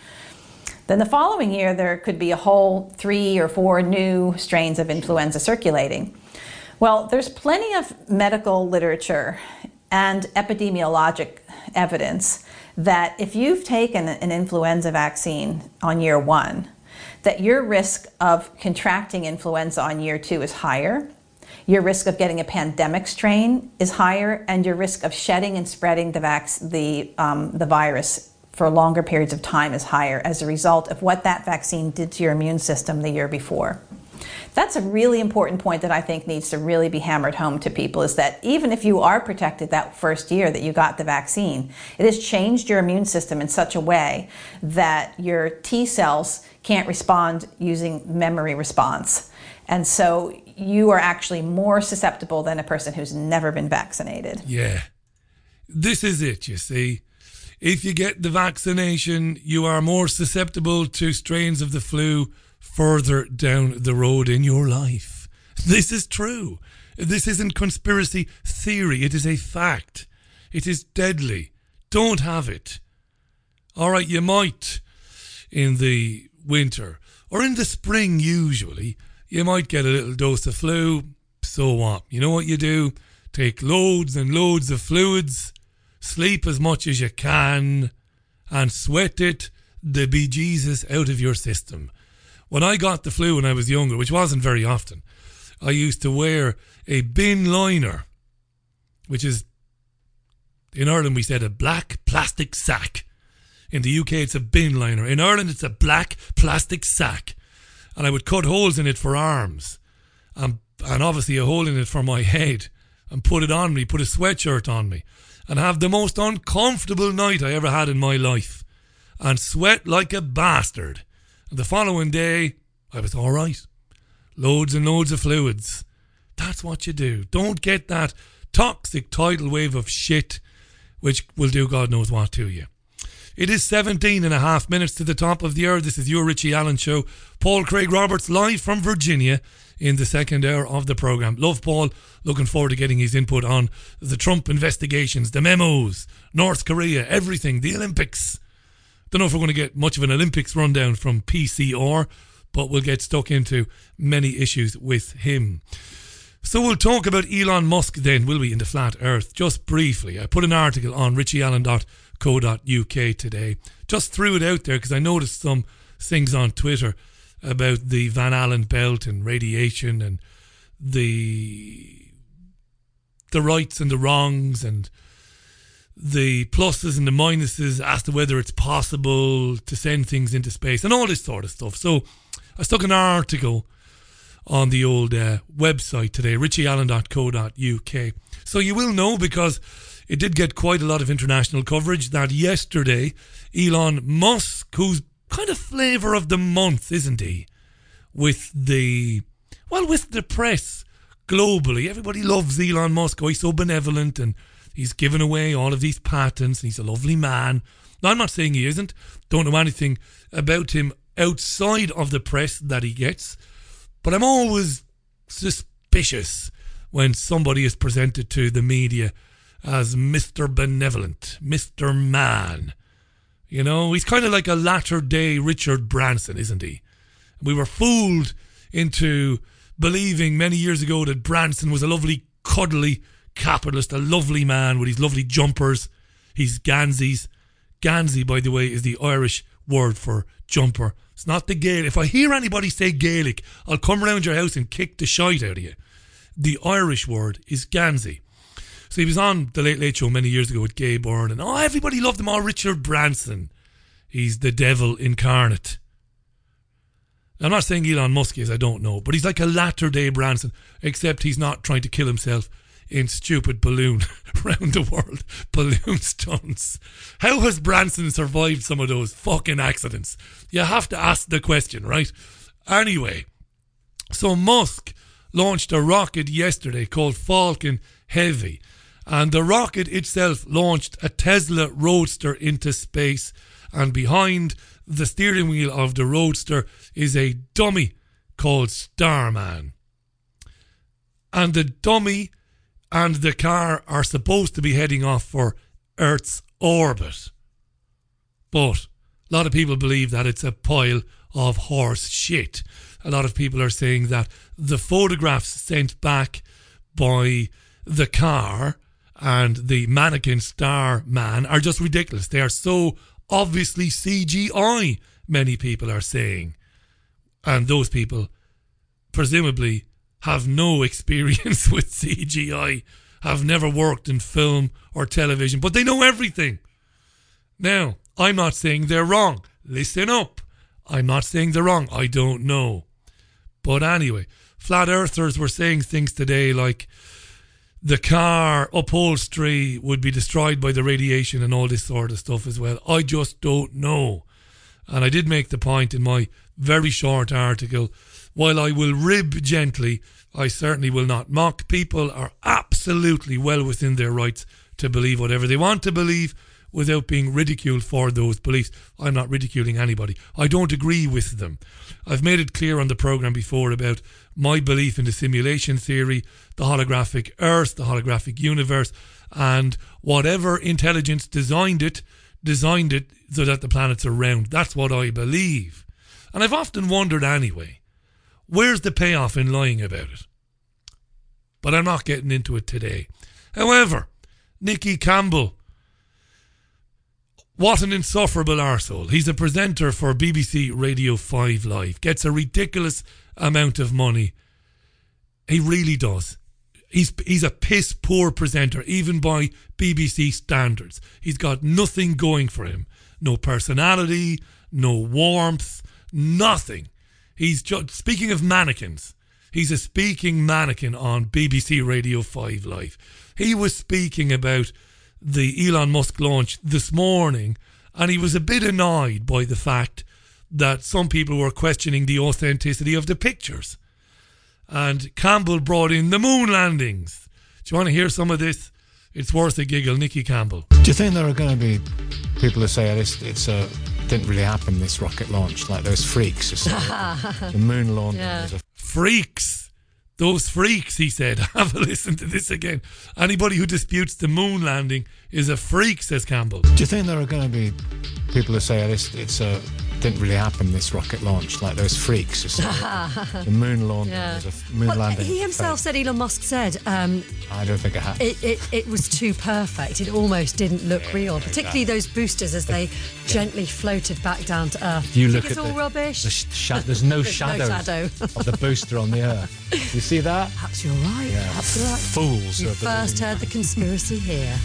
Then the following year, there could be a whole three or four new strains of influenza circulating. Well, there's plenty of medical literature and epidemiologic evidence that if you've taken an influenza vaccine on year one, that your risk of contracting influenza on year two is higher, your risk of getting a pandemic strain is higher, and your risk of shedding and spreading the, vac- the, um, the virus for longer periods of time is higher as a result of what that vaccine did to your immune system the year before. That's a really important point that I think needs to really be hammered home to people, is that even if you are protected that first year that you got the vaccine, it has changed your immune system in such a way that your T cells can't respond using memory response. And so you are actually more susceptible than a person who's never been vaccinated. Yeah. This is it, you see. If you get the vaccination, you are more susceptible to strains of the flu further down the road in your life. This is true. This isn't conspiracy theory. It is a fact. It is deadly. Don't have it. All right, you might in the winter or in the spring usually, you might get a little dose of flu. So what? You know what you do? Take loads and loads of fluids, sleep as much as you can, and sweat it the bejesus out of your system. When I got the flu when I was younger, which wasn't very often, I used to wear a bin liner, which is, in Ireland we said a black plastic sack. In the U K it's a bin liner. In Ireland it's a black plastic sack. And I would cut holes in it for arms. And, and obviously a hole in it for my head. And put it on me, put a sweatshirt on me. And have the most uncomfortable night I ever had in my life. And sweat like a bastard. The following day, I was all right. Loads and loads of fluids. That's what you do. Don't get that toxic tidal wave of shit, which will do God knows what to you. It is seventeen and a half minutes to the top of the hour. This is your Richie Allen Show. Paul Craig Roberts live from Virginia in the second hour of the programme. Love Paul. Looking forward to getting his input on the Trump investigations, the memos, North Korea, everything, the Olympics. Don't know if we're going to get much of an Olympics rundown from P C R, but we'll get stuck into many issues with him. So we'll talk about Elon Musk then, will we, in the flat earth? Just briefly. I put an article on richie allen dot co dot uk today. Just threw it out there because I noticed some things on Twitter about the Van Allen belt and radiation and the the rights and the wrongs and the pluses and the minuses as to whether it's possible to send things into space and all this sort of stuff. So I stuck an article on the old uh, website today, richie allen dot co dot uk. So you will know, because it did get quite a lot of international coverage, that yesterday Elon Musk, who's kind of flavour of the month, isn't he? With the, well, with the press globally. Everybody loves Elon Musk. Oh, he's so benevolent and he's given away all of these patents. And he's a lovely man. Now, I'm not saying he isn't. Don't know anything about him outside of the press that he gets, but I'm always suspicious when somebody is presented to the media as Mister Benevolent, Mister Man. You know, he's kind of like a latter-day Richard Branson, isn't he? We were fooled into believing many years ago that Branson was a lovely, cuddly capitalist, a lovely man with his lovely jumpers, his Gansies. Gansey, by the way, is the Irish word for jumper. It's not the Gaelic. If I hear anybody say Gaelic, I'll come round your house and kick the shite out of you. The Irish word is Gansey. So he was on the Late Late Show many years ago with Gay Byrne, and oh, everybody loved him. Oh, Richard Branson. He's the devil incarnate. I'm not saying Elon Musk is, I don't know, but he's like a latter-day Branson, except he's not trying to kill himself in stupid balloon round the world balloon stunts. How has Branson survived some of those fucking accidents? You have to ask the question, right? Anyway, so Musk launched a rocket yesterday called Falcon Heavy, and the rocket itself launched a Tesla Roadster into space, and behind the steering wheel of the Roadster is a dummy called Starman. And the dummy and the car are supposed to be heading off for Earth's orbit. But a lot of people believe that it's a pile of horse shit. A lot of people are saying that the photographs sent back by the car and the mannequin star man are just ridiculous. They are so obviously C G I, many people are saying. And those people presumably have no experience with C G I, have never worked in film or television, but they know everything. Now, I'm not saying they're wrong. Listen up. I'm not saying they're wrong. I don't know. But anyway, flat earthers were saying things today like the car upholstery would be destroyed by the radiation and all this sort of stuff as well. I just don't know. And I did make the point in my very short article, while I will rib gently, I certainly will not mock. People are absolutely well within their rights to believe whatever they want to believe without being ridiculed for those beliefs. I'm not ridiculing anybody. I don't agree with them. I've made it clear on the programme before about my belief in the simulation theory, the holographic Earth, the holographic universe, and whatever intelligence designed it, designed it so that the planets are round. That's what I believe. And I've often wondered anyway, where's the payoff in lying about it? But I'm not getting into it today. However, Nicky Campbell, what an insufferable arsehole. He's a presenter for B B C Radio five Live. Gets a ridiculous amount of money. He really does. He's he's a piss poor presenter, even by B B C standards. He's got nothing going for him. No personality, no warmth, nothing. He's just, speaking of mannequins, he's a speaking mannequin on B B C Radio five Live. He was speaking about the Elon Musk launch this morning, and he was a bit annoyed by the fact that some people were questioning the authenticity of the pictures. And Campbell brought in the moon landings. Do you want to hear some of this? It's worth a giggle. Nicky Campbell. Do you think there are going to be people who say it's, it's a didn't really happen, this rocket launch, like those freaks who say the moon launch yeah. was a freaks? Those freaks, he said. Have a listen to this again. Anybody who disputes the moon landing is a freak, says Campbell. Do you think there are going to be people who say it's, it's a didn't really happen, this rocket launch, like those freaks who say the moon launch yeah. was a moon well, landing. He himself said, Elon Musk said, um, I don't think it happened. It, it, it was too perfect. It almost didn't look yeah, real, particularly exactly. those boosters as they yeah. gently floated back down to Earth. You look it's at all the, rubbish. The sh- there's no there's shadows no shadow. of the booster on the Earth. You see that? Perhaps you're right. Yeah. Perhaps you're right. Fools. You first heard the conspiracy here.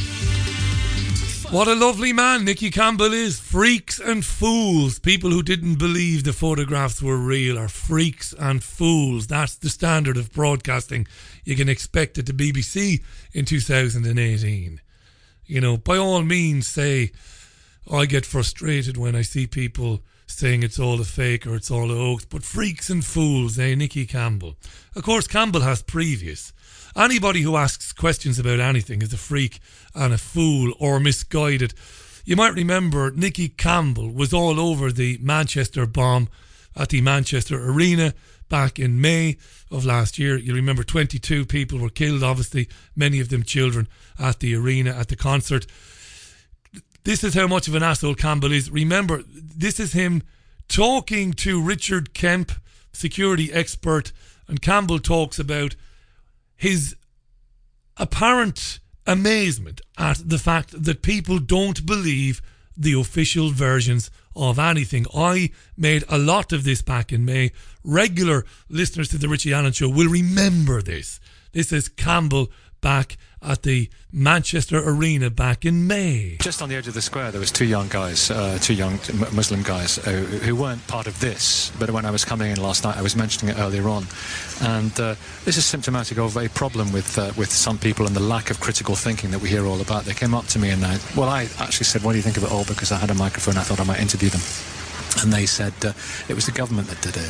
What a lovely man Nicky Campbell is. Freaks and fools. People who didn't believe the photographs were real are freaks and fools. That's the standard of broadcasting you can expect at the B B C in two thousand eighteen. You know, by all means say, I get frustrated when I see people saying it's all a fake or it's all a hoax, but freaks and fools, eh, Nicky Campbell. Of course, Campbell has previous. Anybody who asks questions about anything is a freak and a fool or misguided. You might remember Nicky Campbell was all over the Manchester bomb at the Manchester Arena back in May of last year. You remember twenty-two people were killed, obviously, many of them children, at the arena, at the concert. This is how much of an asshole Campbell is. Remember, this is him talking to Richard Kemp, security expert, and Campbell talks about his apparent amazement at the fact that people don't believe the official versions of anything. I made a lot of this back in May. Regular listeners to the Richie Allen Show will remember this. This is Campbell back at the Manchester Arena back in May. Just on the edge of the square, there was two young guys, uh, two young Muslim guys uh, who weren't part of this, but when I was coming in last night, I was mentioning it earlier on. And uh, this is symptomatic of a problem with uh, with some people and the lack of critical thinking that we hear all about. They came up to me and I, well, I actually said, what do you think of it all? Because I had a microphone, I thought I might interview them. And they said uh, it was the government that did it.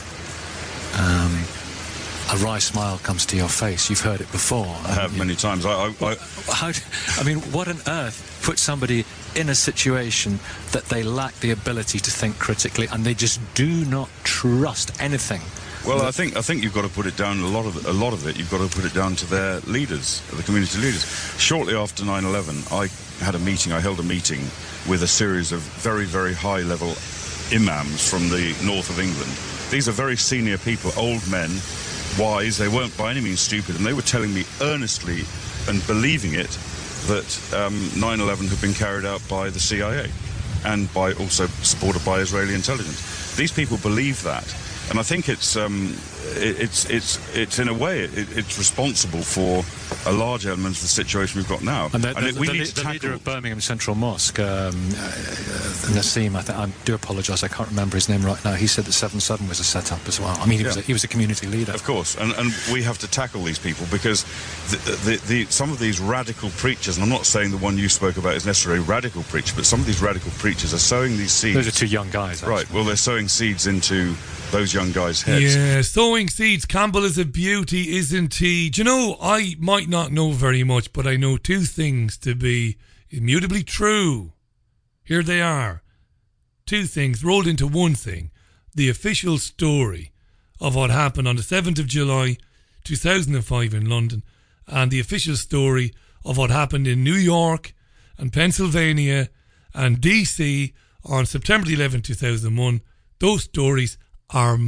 Um, a wry smile comes to your face. You've heard it before. I have you? many times. I, I, I, How, I mean, what on earth puts somebody in a situation that they lack the ability to think critically and they just do not trust anything? Well, I think I think you've got to put it down, a lot of it, a lot of it, you've got to put it down to their leaders, the community leaders. Shortly after nine eleven, I had a meeting, I held a meeting with a series of very, very high-level imams from the north of England. These are very senior people, old men, wise, they weren't by any means stupid, and they were telling me earnestly and believing it that um, nine eleven had been carried out by the C I A and by also supported by Israeli intelligence. These people believe that. And I think it's um, it, it's it's it's in a way it, it's responsible for a large element of the situation we've got now. And, the, and the, it, we the, need the, to the tackle... leader of Birmingham Central Mosque, um, uh, Nassim, I, th- I do apologise, I can't remember his name right now. He said that seven seven was a set-up as well. I mean, he yeah. was a, he was a community leader. Of course, and and we have to tackle these people because the, the, the some of these radical preachers, and I'm not saying the one you spoke about is necessarily a radical preacher, but some of these radical preachers are sowing these seeds. Those are two young guys, actually. Right. Well, they're sowing seeds into those young guys' heads. Yeah, sowing seeds. Campbell is a beauty, isn't he? Do you know, I might not know very much, but I know two things to be immutably true. Here they are. Two things rolled into one thing. The official story of what happened on the seventh of July, two thousand five in London, and the official story of what happened in New York and Pennsylvania and D C on September eleventh, two thousand one. Those stories are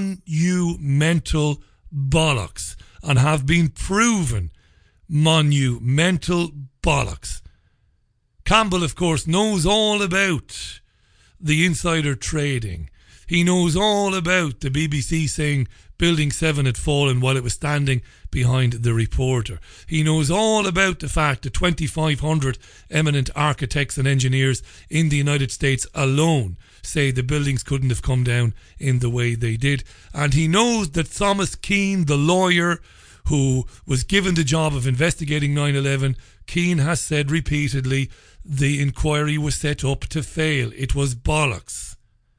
monumental bollocks and have been proven monumental bollocks. Campbell, of course, knows all about the insider trading. He knows all about the B B C saying Building seven had fallen while it was standing behind the reporter. He knows all about the fact that twenty-five hundred eminent architects and engineers in the United States alone say the buildings couldn't have come down in the way they did. And he knows that Thomas Keane, the lawyer who was given the job of investigating nine eleven, Keane has said repeatedly the inquiry was set up to fail. It was bollocks.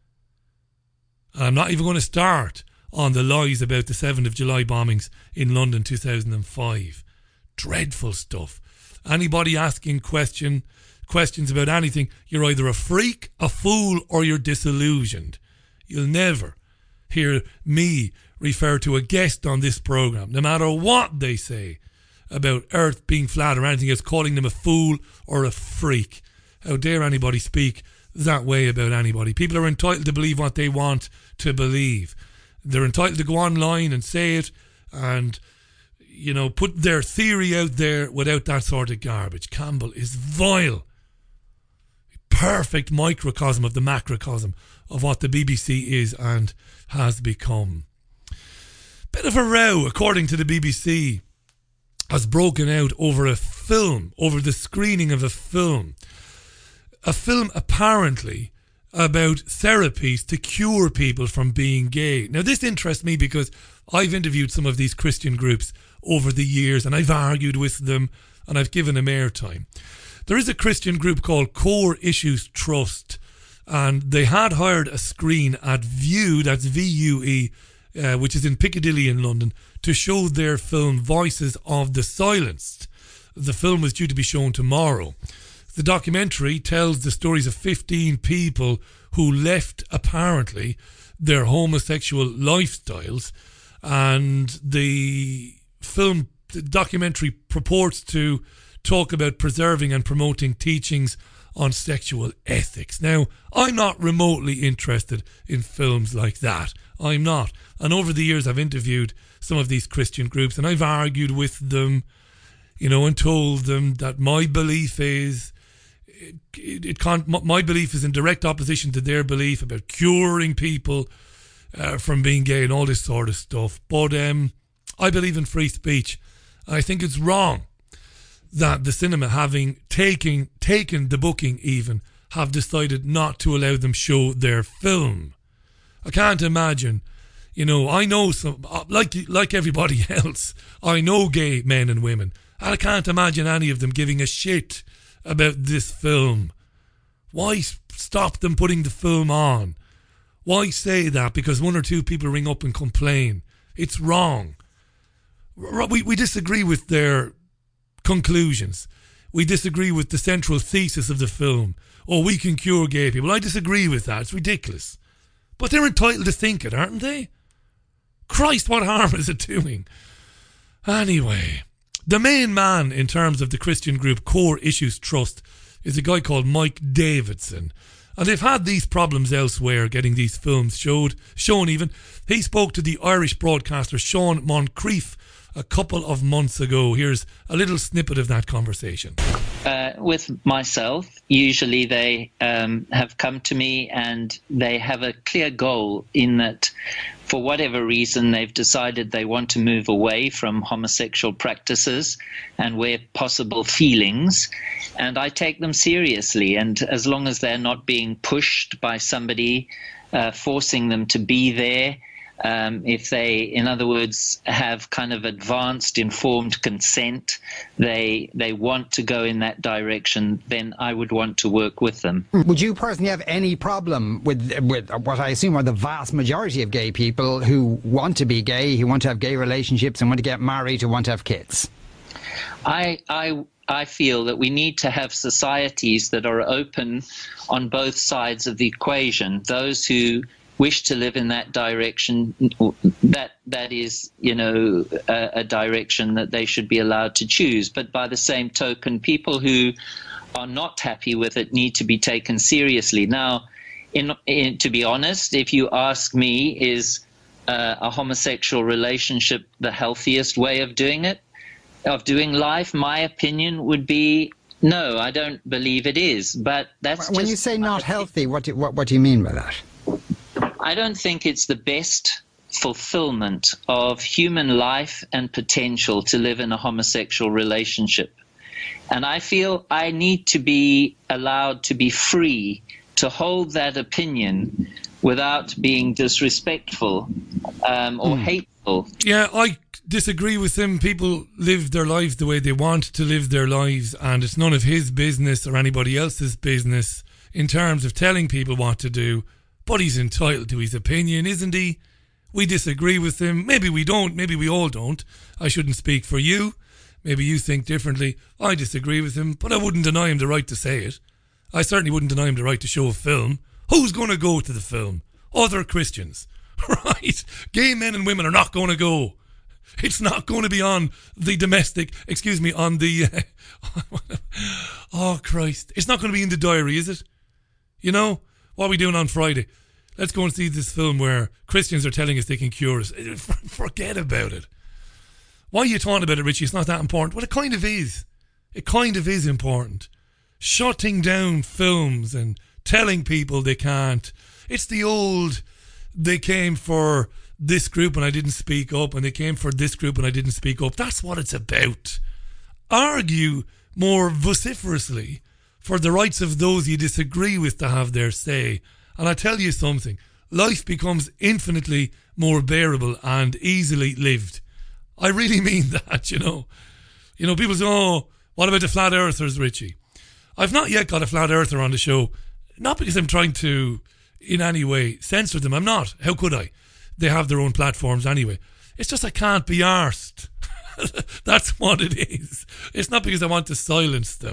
And I'm not even going to start on the lies about the seventh of July bombings in London two thousand five. Dreadful stuff. Anybody asking question questions about anything, you're either a freak, a fool, or you're disillusioned. You'll never hear me refer to a guest on this programme, no matter what they say about Earth being flat or anything else, calling them a fool or a freak. How dare anybody speak that way about anybody? People are entitled to believe what they want to believe. They're entitled to go online and say it and, you know, put their theory out there without that sort of garbage. Campbell is vile. Perfect microcosm of the macrocosm of what the B B C is and has become. Bit of a row, according to the B B C, has broken out over a film, over the screening of a film. A film apparently about therapies to cure people from being gay. Now, this interests me because I've interviewed some of these Christian groups over the years and I've argued with them and I've given them airtime. There is a Christian group called Core Issues Trust, and they had hired a screen at Vue, that's V U E, uh, which is in Piccadilly in London, to show their film Voices of the Silenced. The film was due to be shown tomorrow. The documentary tells the stories of fifteen people who left, apparently, their homosexual lifestyles, and the film, the documentary purports to talk about preserving and promoting teachings on sexual ethics. Now, I'm not remotely interested in films like that. I'm not. And over the years, I've interviewed some of these Christian groups, and I've argued with them, you know, and told them that my belief is, it, it, it can't, my belief is in direct opposition to their belief about curing people uh, from being gay and all this sort of stuff. But um, I believe in free speech. I think it's wrong that the cinema, having taken taken the booking even, have decided not to allow them show their film. I can't imagine, you know, I know some, like like everybody else, I know gay men and women, and I can't imagine any of them giving a shit about this film. Why stop them putting the film on? Why say that? Because one or two people ring up and complain. It's wrong. We, we disagree with their conclusions. We disagree with the central thesis of the film. Oh, we can cure gay people. I disagree with that. It's ridiculous. But they're entitled to think it, aren't they? Christ, what harm is it doing? Anyway, the main man in terms of the Christian group Core Issues Trust is a guy called Mike Davidson. And they've had these problems elsewhere, getting these films showed, shown even. He spoke to the Irish broadcaster Sean Moncrief a couple of months ago. Here's a little snippet of that conversation. Uh, with myself, usually they um, have come to me and they have a clear goal in that for whatever reason they've decided they want to move away from homosexual practices and where possible feelings, and I take them seriously, and as long as they're not being pushed by somebody uh, forcing them to be there, Um, if they, in other words, have kind of advanced, informed consent, they they want to go in that direction, then I would want to work with them. Would you personally have any problem with with what I assume are the vast majority of gay people who want to be gay, who want to have gay relationships and want to get married, who want to have kids? I I I feel that we need to have societies that are open on both sides of the equation. Those who wish to live in that direction, that that is, you know, a, a direction that they should be allowed to choose. But by the same token, people who are not happy with it need to be taken seriously. Now, in, in, to be honest, if you ask me, is uh, a homosexual relationship the healthiest way of doing it, of doing life? My opinion would be no, I don't believe it is. But that's when just you say not healthy, what do, what, what do you mean by that? I don't think it's the best fulfillment of human life and potential to live in a homosexual relationship. And I feel I need to be allowed to be free to hold that opinion without being disrespectful um, or mm. hateful. Yeah, I disagree with him. People live their lives the way they want to live their lives, and it's none of his business or anybody else's business in terms of telling people what to do. But he's entitled to his opinion, isn't he? We disagree with him. Maybe we don't. Maybe we all don't. I shouldn't speak for you. Maybe you think differently. I disagree with him, but I wouldn't deny him the right to say it. I certainly wouldn't deny him the right to show a film. Who's going to go to the film? Other Christians. Right? Gay men and women are not going to go. It's not going to be on the domestic, excuse me, on the... Uh, oh, Christ. It's not going to be in the diary, is it? You know? What are we doing on Friday? Let's go and see this film where Christians are telling us they can cure us. Forget about it. Why are you talking about it, Richie? It's not that important. Well, it kind of is. It kind of is important. Shutting down films and telling people they can't. It's the old, they came for this group and I didn't speak up, and they came for this group and I didn't speak up. That's what it's about. Argue more vociferously for the rights of those you disagree with to have their say. And I tell you something, life becomes infinitely more bearable and easily lived. I really mean that, you know. You know, people say, oh, what about the flat earthers, Richie? I've not yet got a flat earther on the show, not because I'm trying to in any way censor them. I'm not. How could I? They have their own platforms anyway. It's just I can't be arsed. That's what it is. It's not because I want to silence them.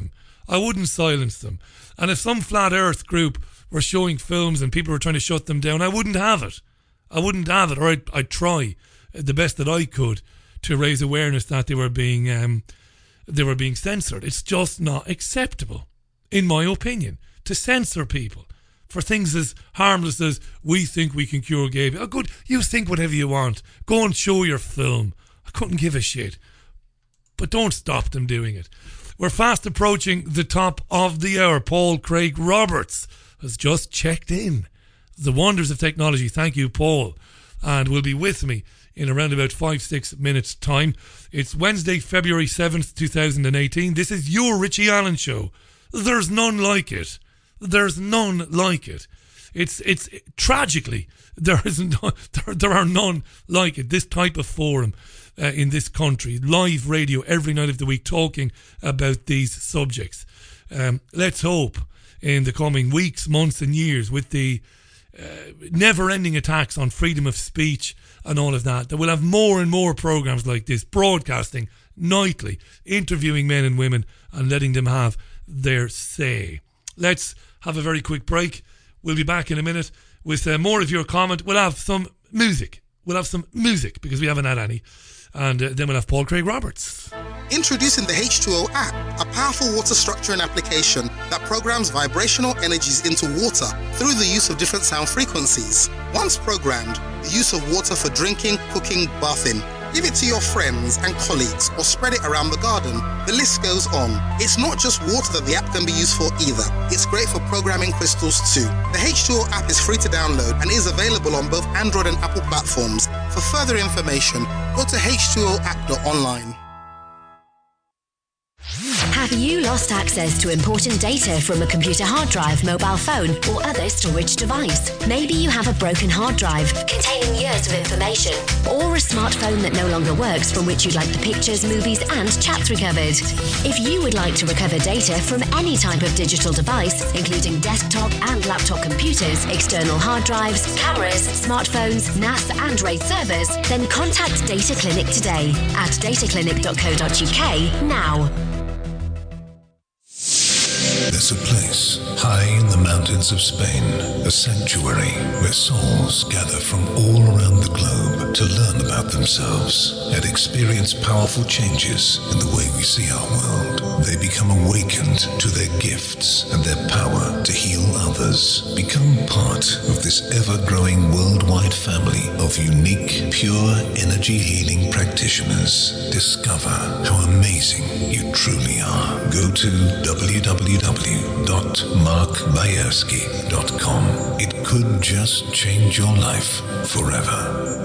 I wouldn't silence them. And if some flat earth group were showing films and people were trying to shut them down, I wouldn't have it. I wouldn't have it, or I'd, I'd try the best that I could to raise awareness that they were being um, they were being censored. It's just not acceptable, in my opinion, to censor people for things as harmless as we think we can cure gay people. Oh, good, you think whatever you want. Go and show your film. I couldn't give a shit. But don't stop them doing it. We're fast approaching the top of the hour. Paul Craig Roberts has just checked in. The wonders of technology. Thank you, Paul. And will be with me in around about five, six minutes' time. It's Wednesday, February seventh, twenty eighteen. This is your Richie Allen Show. There's none like it. There's none like it. It's it's tragically there is no, there, there are none like it. This type of forum uh, in this country, live radio every night of the week, talking about these subjects. Um, let's hope in the coming weeks, months, and years, with the uh, never-ending attacks on freedom of speech and all of that, that we'll have more and more programs like this, broadcasting nightly, interviewing men and women and letting them have their say. Let's have a very quick break. We'll be back in a minute with uh, more of your comment. We'll have some music. We'll have some music because we haven't had any. And uh, then we'll have Paul Craig Roberts. Introducing the H two O app, a powerful water structuring application that programs vibrational energies into water through the use of different sound frequencies. Once programmed, the use of water for drinking, cooking, bathing. Give it to your friends and colleagues or spread it around the garden. The list goes on. It's not just water that the app can be used for either. It's great for programming crystals too. The H two O app is free to download and is available on both Android and Apple platforms. For further information, go to h two o app dot online. Have you lost access to important data from a computer hard drive, mobile phone, or other storage device? Maybe you have a broken hard drive containing years of information, or a smartphone that no longer works from which you'd like the pictures, movies, and chats recovered. If you would like to recover data from any type of digital device, including desktop and laptop computers, external hard drives, cameras, smartphones, N A S and RAID servers, then contact Data Clinic today at data clinic dot co dot u k now. There's a place high in the mountains of Spain, a sanctuary where souls gather from all around the globe to learn about themselves and experience powerful changes in the way we see our world. They become awakened to their gifts and their power to heal others. Become part of this ever-growing worldwide family of unique, pure energy healing practitioners. Discover how amazing you truly are. Go to w w w dot mark bayersky dot com. It could just change your life forever.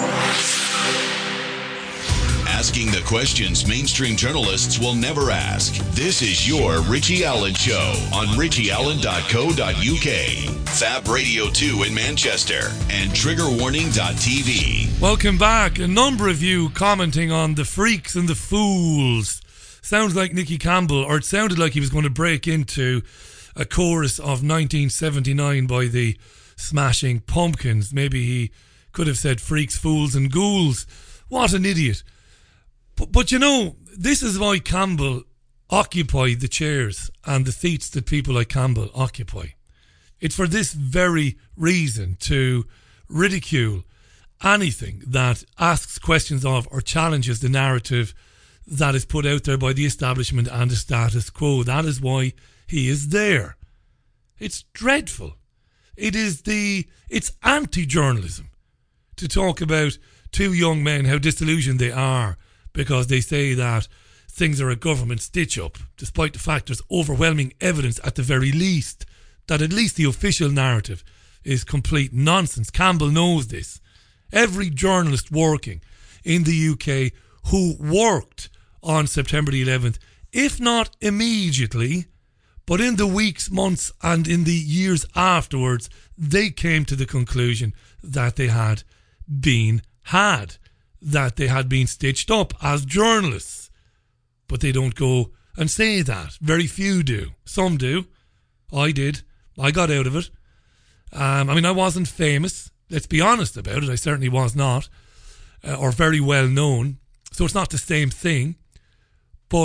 Asking the questions mainstream journalists will never ask. This is your Richie Allen Show on richie allen dot co dot u k, Fab Radio two in Manchester, and trigger warning dot t v. Welcome back. A number of you commenting on the freaks and the fools. Sounds like Nicky Campbell, or it sounded like he was going to break into a chorus of nineteen seventy-nine by the Smashing Pumpkins. Maybe he could have said freaks, fools and ghouls. What an idiot. But, but you know, this is why Campbell occupied the chairs and the seats that people like Campbell occupy. It's for this very reason, to ridicule anything that asks questions of or challenges the narrative that is put out there by the establishment and the status quo. That is why he is there. It's dreadful. It is the, it's anti-journalism to talk about two young men, how disillusioned they are because they say that things are a government stitch-up, despite the fact there's overwhelming evidence at the very least that at least the official narrative is complete nonsense. Campbell knows this. Every journalist working in the U K who worked on September the eleventh, if not immediately, but in the weeks, months and in the years afterwards, they came to the conclusion that they had been had, that they had been stitched up as journalists. But they don't go and say that. Very few do. Some do. I did. I got out of it. Um, I mean, I wasn't famous. Let's be honest about it. I certainly was not. Uh, or very well known. So it's not the same thing. But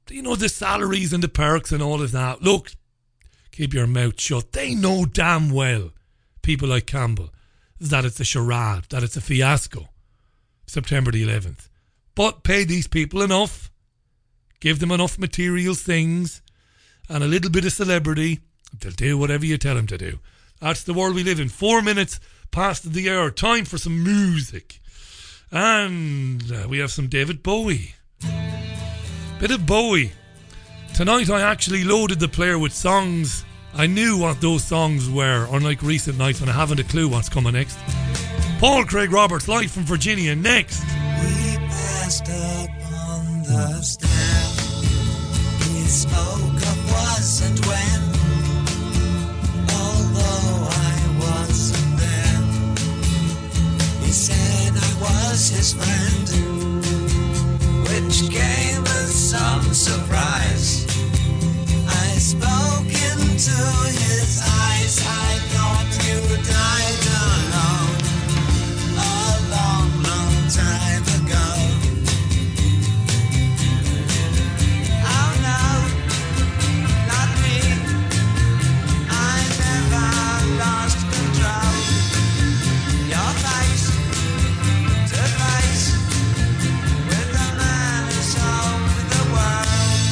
you know, the salaries and the perks and all of that. Look, keep your mouth shut. They know damn well, people like Campbell, that it's a charade, that it's a fiasco, September the eleventh. But pay these people enough, give them enough material things and a little bit of celebrity, they'll do whatever you tell them to do. That's the world we live in. Four minutes past the hour. Time for some music. And uh, we have some David Bowie. Bit of Bowie. Tonight I actually loaded the player with songs. I knew what those songs were, unlike recent nights when I haven't a clue what's coming next. Paul Craig Roberts, live from Virginia, next. We passed up on the stair. We spoke of was and when, although I wasn't there. He said I was his friend, which gave us some surprise. I spoke into his eyes. I thought you died alone a long, long time ago. Oh no, not me. I never lost control. Your face to face with the man who sold the world.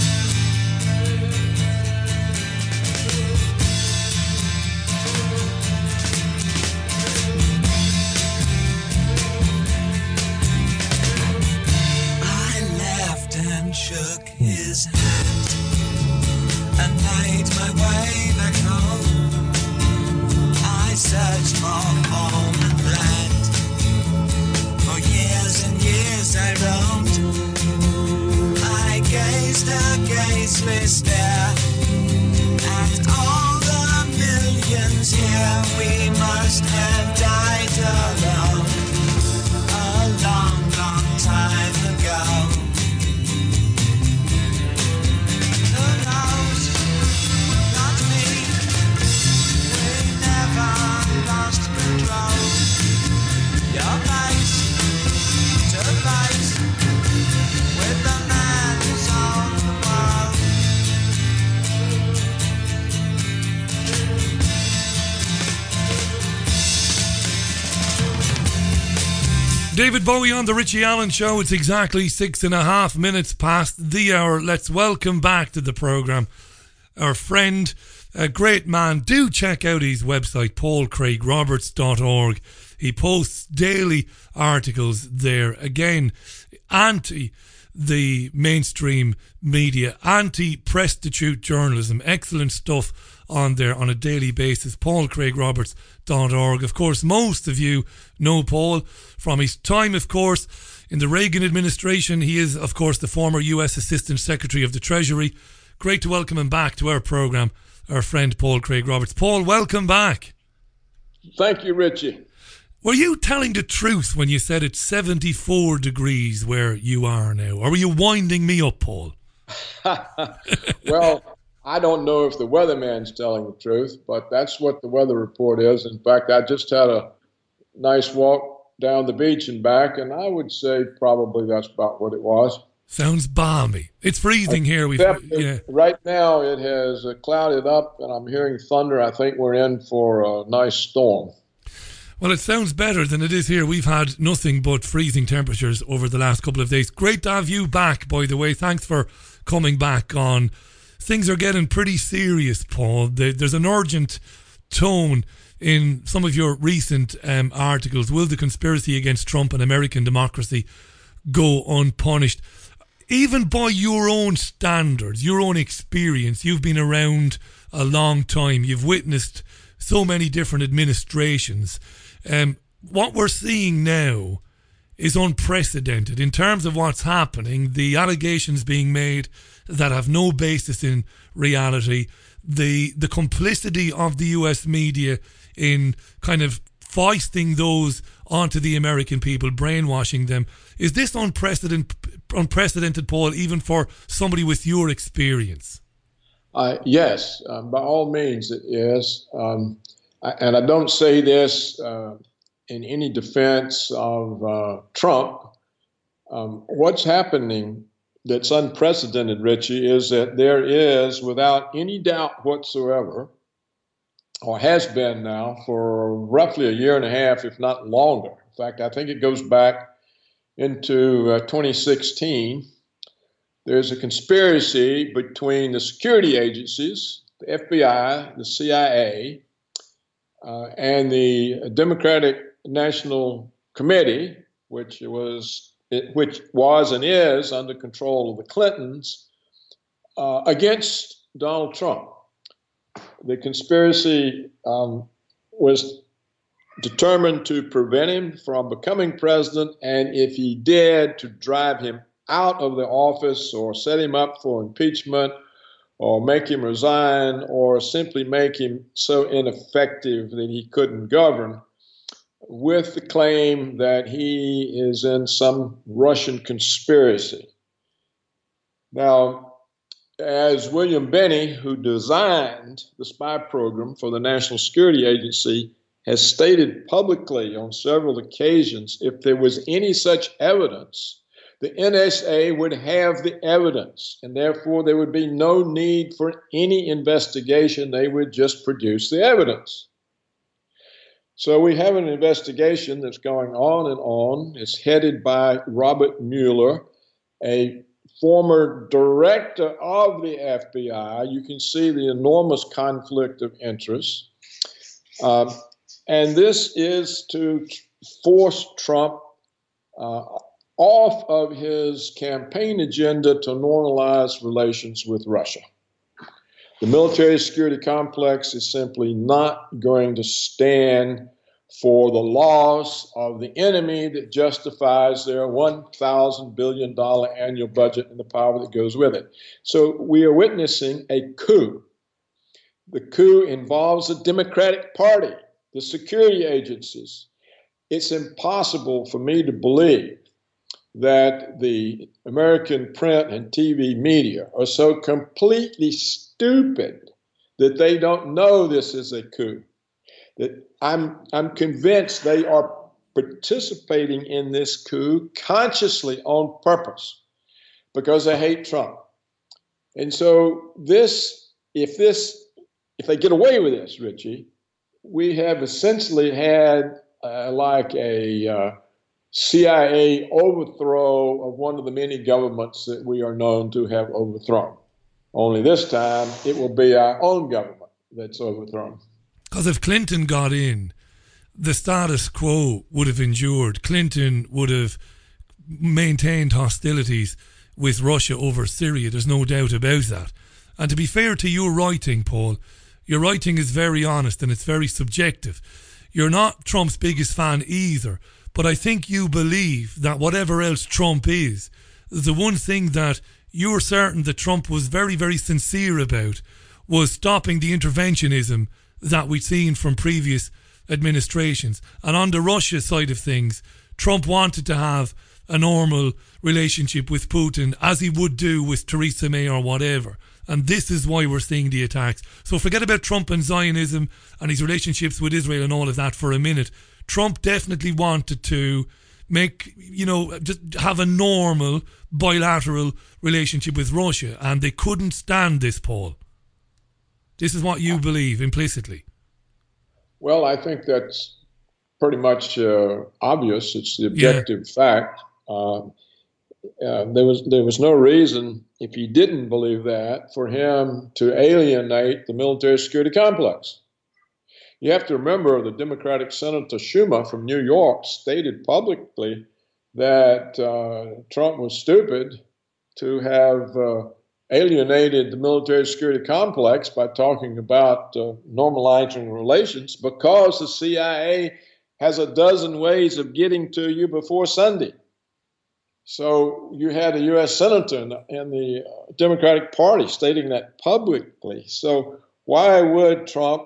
I laughed and shook his hand and made my way back home. I searched for home and land. For years and years I roamed. I gazed a gazeless stare at all the millions here. We must have died alone a long, long time ago. Who knows? Not me. We never lost control. Your face to face with the man who's on the world. David Bowie on the Richie Allen Show. It's exactly six and a half minutes past the hour. Let's welcome back to the programme our friend, a great man. Do check out his website, paul craig roberts dot org. He posts daily articles there. Again, anti the mainstream media, anti-prostitute journalism. Excellent stuff on there on a daily basis. paul craig roberts dot org. Of course, most of you know Paul from his time, of course, in the Reagan administration. He is, of course, the former U S Assistant Secretary of the Treasury. Great to welcome him back to our programme, our friend Paul Craig Roberts. Paul, welcome back. Thank you, Richie. Were you telling the truth when you said it's seventy-four degrees where you are now? Or were you winding me up, Paul? Well, I don't know if the weatherman's telling the truth, but that's what the weather report is. In fact, I just had a nice walk down the beach and back, and I would say probably that's about what it was. Sounds balmy. It's freezing here. We've, yeah. Right now it has uh, clouded up, and I'm hearing thunder. I think we're in for a nice storm. Well, it sounds better than it is here. We've had nothing but freezing temperatures over the last couple of days. Great to have you back, by the way. Thanks for coming back on. Things are getting pretty serious, Paul. There's an urgent tone in some of your recent um, articles. Will the conspiracy against Trump and American democracy go unpunished? Even by your own standards, your own experience, you've been around a long time. You've witnessed so many different administrations. Um, what we're seeing now is unprecedented in terms of what's happening. The allegations being made that have no basis in reality. The the complicity of the U S media in kind of foisting those onto the American people, brainwashing them. Is this unprecedented, unprecedented, Paul, even for somebody with your experience? Uh, yes, uh, by all means it is. Um, I, and I don't say this uh, in any defense of uh, Trump. Um, what's happening that's unprecedented, Richie, is that there is, without any doubt whatsoever, or has been now for roughly a year and a half, if not longer. In fact, I think it goes back into uh, twenty sixteen. There's a conspiracy between the security agencies, the F B I, the C I A, uh, and the Democratic National Committee, which was which was and is under control of the Clintons, uh, against Donald Trump. The conspiracy um, was determined to prevent him from becoming president, and if he did, to drive him out of the office or set him up for impeachment or make him resign or simply make him so ineffective that he couldn't govern, with the claim that he is in some Russian conspiracy. Now, as William Binney, who designed the spy program for the National Security Agency, has stated publicly on several occasions, if there was any such evidence, the N S A would have the evidence, and therefore there would be no need for any investigation. They would just produce the evidence. So we have an investigation that's going on and on. It's headed by Robert Mueller, a former director of the F B I. You can see the enormous conflict of interest. Uh, and this is to force Trump uh, off of his campaign agenda to normalize relations with Russia. The military security complex is simply not going to stand for the loss of the enemy that justifies their one thousand billion dollars annual budget and the power that goes with it. So we are witnessing a coup. The coup involves the Democratic Party, the security agencies. It's impossible for me to believe that the American print and T V media are so completely stupid that they don't know this is a coup. That I'm, I'm convinced they are participating in this coup consciously on purpose because they hate Trump. And so this, if this, if they get away with this, Richie, we have essentially had uh, like a uh, C I A overthrow of one of the many governments that we are known to have overthrown. Only this time, it will be our own government that's overthrown. Because if Clinton got in, the status quo would have endured. Clinton would have maintained hostilities with Russia over Syria. There's no doubt about that. And to be fair to your writing, Paul, your writing is very honest and it's very subjective. You're not Trump's biggest fan either. But I think you believe that whatever else Trump is, the one thing that you're certain that Trump was very, very sincere about was stopping the interventionism that we've seen from previous administrations. And on the Russia side of things, Trump wanted to have a normal relationship with Putin, as he would do with Theresa May or whatever. And this is why we're seeing the attacks. So forget about Trump and Zionism and his relationships with Israel and all of that for a minute. Trump definitely wanted to make, you know, just have a normal bilateral relationship with Russia, and they couldn't stand this, Paul. This is what you believe implicitly. Well, I think that's pretty much uh, obvious. It's the objective yeah. fact. Uh, uh, there was there was no reason, if he didn't believe that, for him to alienate the military security complex. You have to remember the Democratic Senator Schumer from New York stated publicly that uh, Trump was stupid to have uh, alienated the military security complex by talking about uh, normalizing relations, because the C I A has a dozen ways of getting to you before Sunday. So you had a U S senator in the, in the Democratic Party stating that publicly. So why would Trump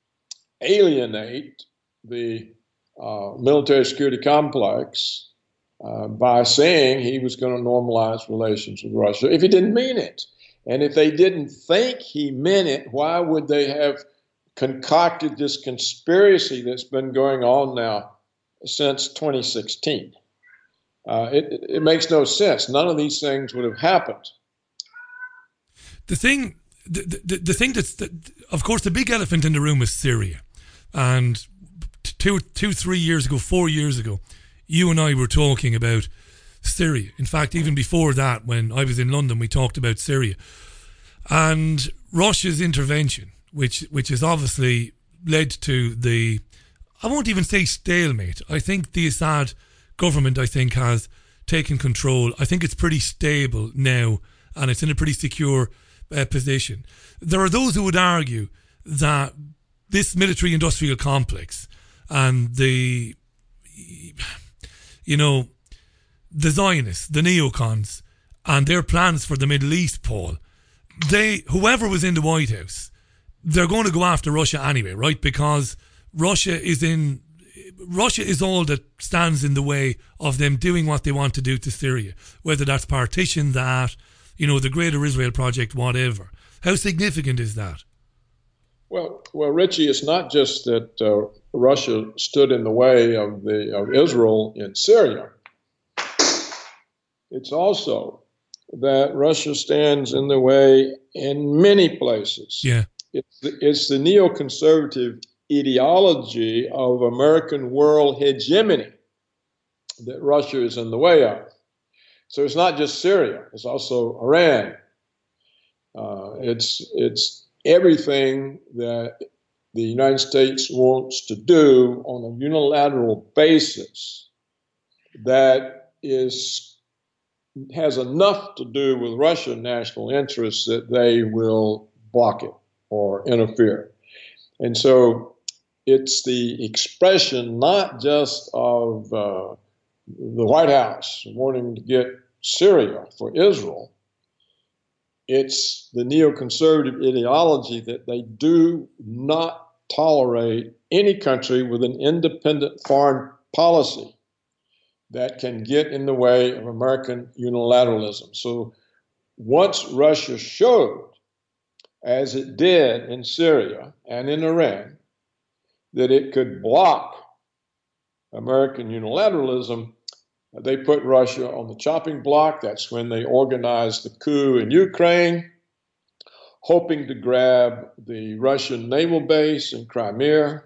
alienate the uh, military security complex uh, by saying he was going to normalize relations with Russia if he didn't mean it? And if they didn't think he meant it, why would they have concocted this conspiracy that's been going on now since twenty sixteen? Uh, it, it makes no sense. None of these things would have happened. The thing, the, the, the thing that's, the, of course, the big elephant in the room is Syria. And two, two, three years ago, four years ago, you and I were talking about Syria. In fact, even before that, when I was in London, we talked about Syria. And Russia's intervention, which which has obviously led to the, I won't even say stalemate. I think the Assad government, I think, has taken control. I think it's pretty stable now, and it's in a pretty secure uh, position. There are those who would argue that this military-industrial complex and the, you know, the Zionists, the neocons, and their plans for the Middle East, Paul, they, whoever was in the White House, they're going to go after Russia anyway, right? Because Russia is in, Russia is all that stands in the way of them doing what they want to do to Syria, whether that's partition that, you know, the Greater Israel Project, whatever. How significant is that? Well, well, Richie, it's not just that uh, Russia stood in the way of the of Israel in Syria. It's also that Russia stands in the way in many places. Yeah, it's the, it's the neoconservative ideology of American world hegemony that Russia is in the way of. So it's not just Syria; it's also Iran. Uh, it's it's everything that the United States wants to do on a unilateral basis that is has enough to do with Russian national interests that they will block it or interfere. And so it's the expression not just of uh, the White House wanting to get Syria for Israel. It's the neoconservative ideology that they do not tolerate any country with an independent foreign policy that can get in the way of American unilateralism. So once Russia showed, as it did in Syria and in Iran, that it could block American unilateralism, they put Russia on the chopping block. That's when they organized the coup in Ukraine, hoping to grab the Russian naval base in Crimea,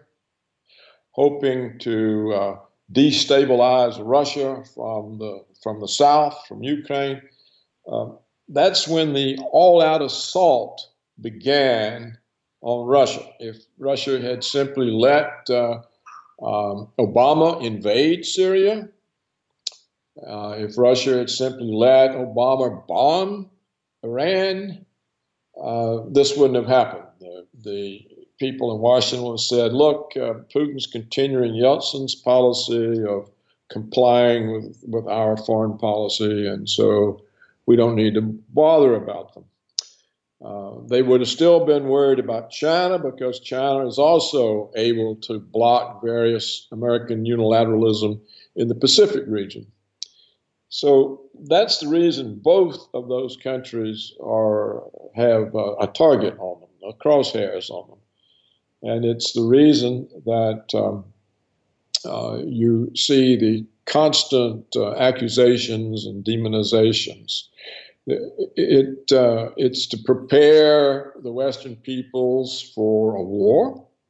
hoping to uh, destabilize Russia from the from the south, from Ukraine. Uh, that's when the all-out assault began on Russia. If Russia had simply let uh, um, Obama invade Syria, Uh, if Russia had simply let Obama bomb Iran, uh, this wouldn't have happened. The, the people in Washington would have said, look, uh, Putin's continuing Yeltsin's policy of complying with, with our foreign policy, and so we don't need to bother about them. Uh, they would have still been worried about China because China is also able to block various American unilateralism in the Pacific region. So that's the reason both of those countries are have uh, a target on them, a crosshairs on them. And it's the reason that um, uh, you see the constant uh, accusations and demonizations. It, it uh, it's to prepare the Western peoples for a war.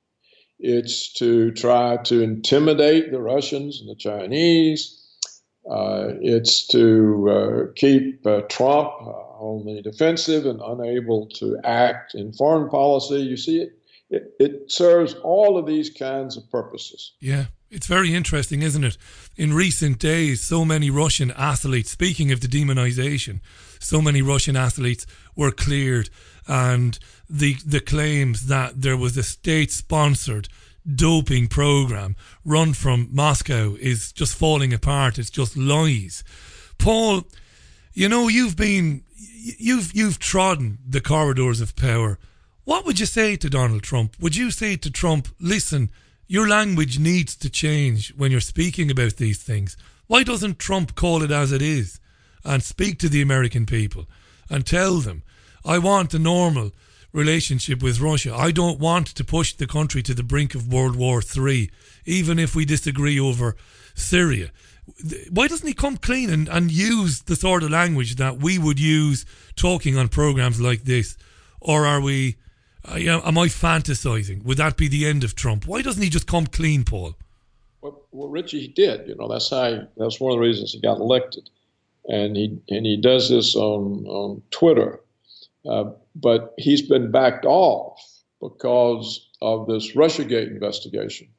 It's to try to intimidate the Russians and the Chinese. Uh, it's to uh, keep uh, Trump uh, on the defensive and unable to act in foreign policy. You see, it, it, it serves all of these kinds of purposes. Yeah, it's very interesting, isn't it? In recent days, so many Russian athletes, speaking of the demonization, so many Russian athletes were cleared, and the the claims that there was a state-sponsored doping program run from Moscow is just falling apart. It's just lies. Paul, you know, you've been you've you've trodden the corridors of power. What would you say to Donald Trump? Would you say to Trump, listen, your language needs to change when you're speaking about these things? Why doesn't Trump call it as it is and speak to the American people and tell them, I want a normal relationship with Russia. I don't want to push the country to the brink of World War Three, even if we disagree over Syria. Why doesn't he come clean and, and use the sort of language that we would use talking on programs like this? Or are we, uh, am I fantasizing? Would that be the end of Trump? Why doesn't he just come clean, Paul? Well, well Richie, he did. You know, that's how. He, that's one of the reasons he got elected, and he and he does this on on Twitter. Uh, but he's been backed off because of this Russiagate investigation.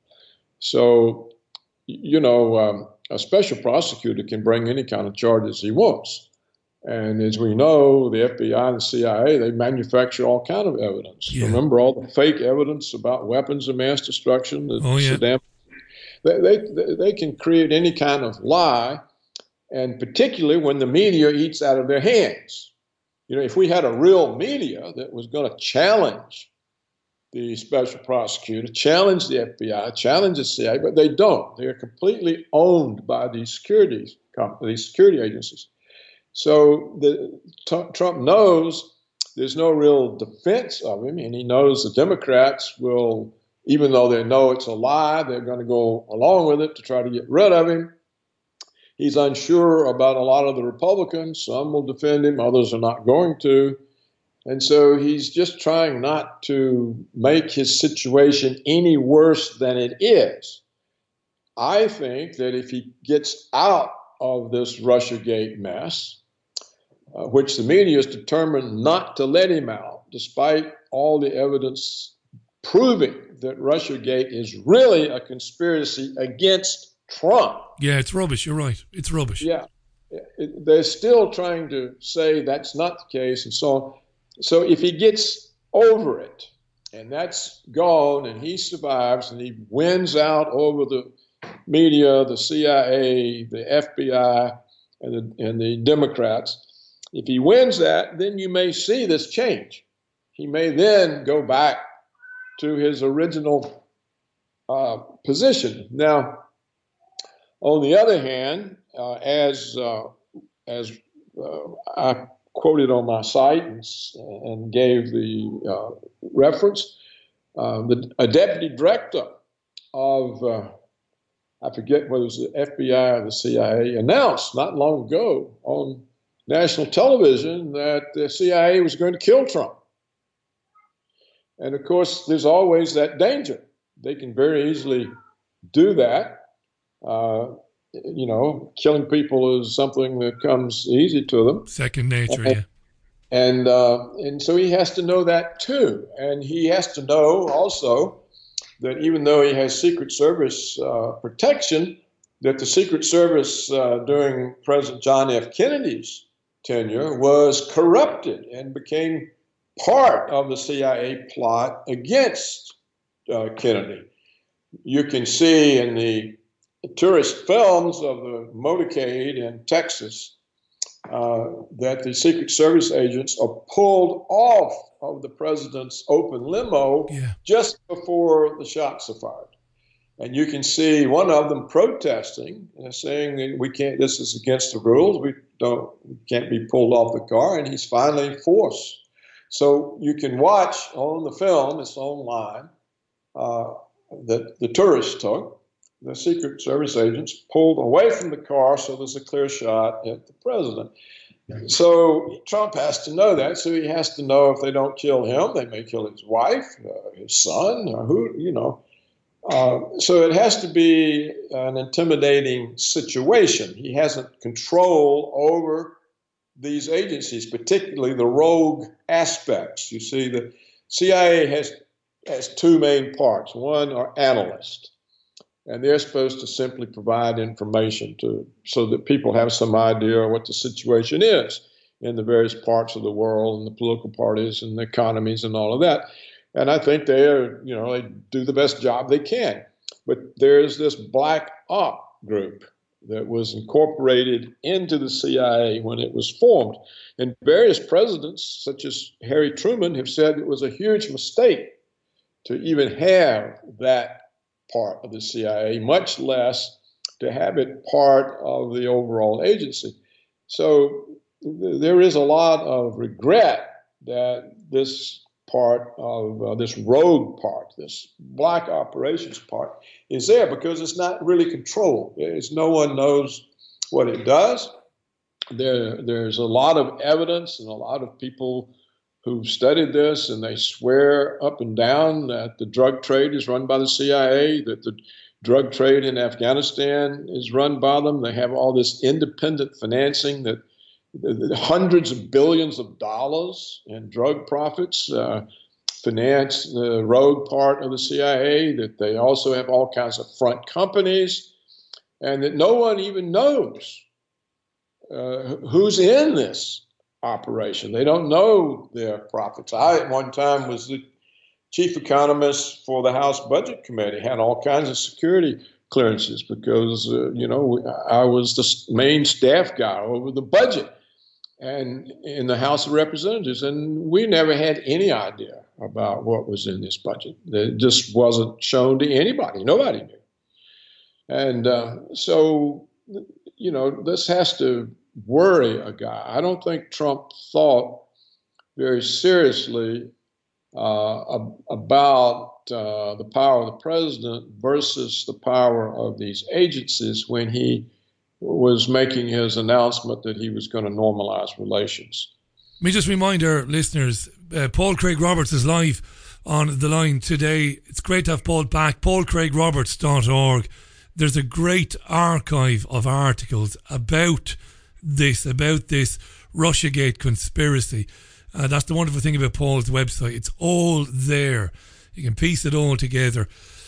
So, you know, um, a special prosecutor can bring any kind of charges he wants. And as we know, the F B I and the C I A, they manufacture all kind of evidence. Yeah. Remember all the fake evidence about weapons of mass destruction? That oh, yeah. Saddam, they, they, they can create any kind of lie, and particularly when the media eats out of their hands. You know, if we had a real media that was going to challenge the special prosecutor, challenge the F B I, challenge the C I A, but they don't. They are completely owned by these security these security agencies. So the, t- Trump knows there's no real defense of him, and he knows the Democrats will, even though they know it's a lie, they're going to go along with it to try to get rid of him. He's unsure about a lot of the Republicans. Some will defend him, others are not going to. And so he's just trying not to make his situation any worse than it is. I think that if he gets out of this Russiagate mess, uh, which the media is determined not to let him out, despite all the evidence proving that Russiagate is really a conspiracy against Trump. Yeah, it's rubbish. You're right. It's rubbish. Yeah. It, they're still trying to say that's not the case and so on. So if he gets over it and that's gone and he survives and he wins out over the media, the C I A, the F B I, and the, and the Democrats, if he wins that, then you may see this change. He may then go back to his original uh, position. Now, on the other hand, uh, as uh, as uh, I quoted on my site and, and gave the uh, reference, uh, the, a deputy director of, uh, I forget whether it was the F B I or the C I A, announced not long ago on national television that the C I A was going to kill Trump. And of course, there's always that danger. They can very easily do that. Uh, you know, killing people is something that comes easy to them. Second nature, and, yeah. And uh, and so he has to know that too. And he has to know also that even though he has Secret Service uh, protection, that the Secret Service uh, during President John F. Kennedy's tenure was corrupted and became part of the C I A plot against uh, Kennedy. You can see in the tourist films of the motorcade in Texas uh, that the Secret Service agents are pulled off of the president's open limo yeah. just before the shots are fired. And you can see one of them protesting and saying that we can't, this is against the rules. We don't, we can't be pulled off the car. And he's finally forced. So you can watch on the film, it's online, uh, that the tourists took. The Secret Service agents pulled away from the car so there's a clear shot at the president. So Trump has to know that. So he has to know if they don't kill him, they may kill his wife, uh, his son, or who, you know. Uh, so it has to be an intimidating situation. He hasn't control over these agencies, particularly the rogue aspects. You see, the C I A has, has two main parts. One are analysts. And they're supposed to simply provide information to so that people have some idea what the situation is in the various parts of the world and the political parties and the economies and all of that. And I think they are, you know, they do the best job they can. But there's this black op group that was incorporated into the C I A when it was formed. And various presidents, such as Harry Truman, have said it was a huge mistake to even have that part of the C I A, much less to have it part of the overall agency. So th- there is a lot of regret that this part of uh, this rogue part, this black operations part, is there because it's not really controlled. There's no one knows what it does. There, there's a lot of evidence and a lot of people who've studied this, and they swear up and down that the drug trade is run by the C I A, that the drug trade in Afghanistan is run by them. They have all this independent financing that hundreds of billions of dollars in drug profits uh, finance the rogue part of the C I A, that they also have all kinds of front companies, and that no one even knows uh, who's in this operation. They don't know their profits. I, at one time, was the chief economist for the House Budget Committee, had all kinds of security clearances because, uh, you know, I was the main staff guy over the budget and in the House of Representatives, and we never had any idea about what was in this budget. It just wasn't shown to anybody. Nobody knew. And uh, so, you know, this has to worry a guy. I don't think Trump thought very seriously uh, about uh, the power of the president versus the power of these agencies when he was making his announcement that he was going to normalize relations. Let me just remind our listeners, uh, Paul Craig Roberts is live on the line today. It's great to have Paul back. paul craig roberts dot org. There's a great archive of articles about this, about this Russiagate conspiracy. Uh, that's the wonderful thing about Paul's website. It's all there. You can piece it all together.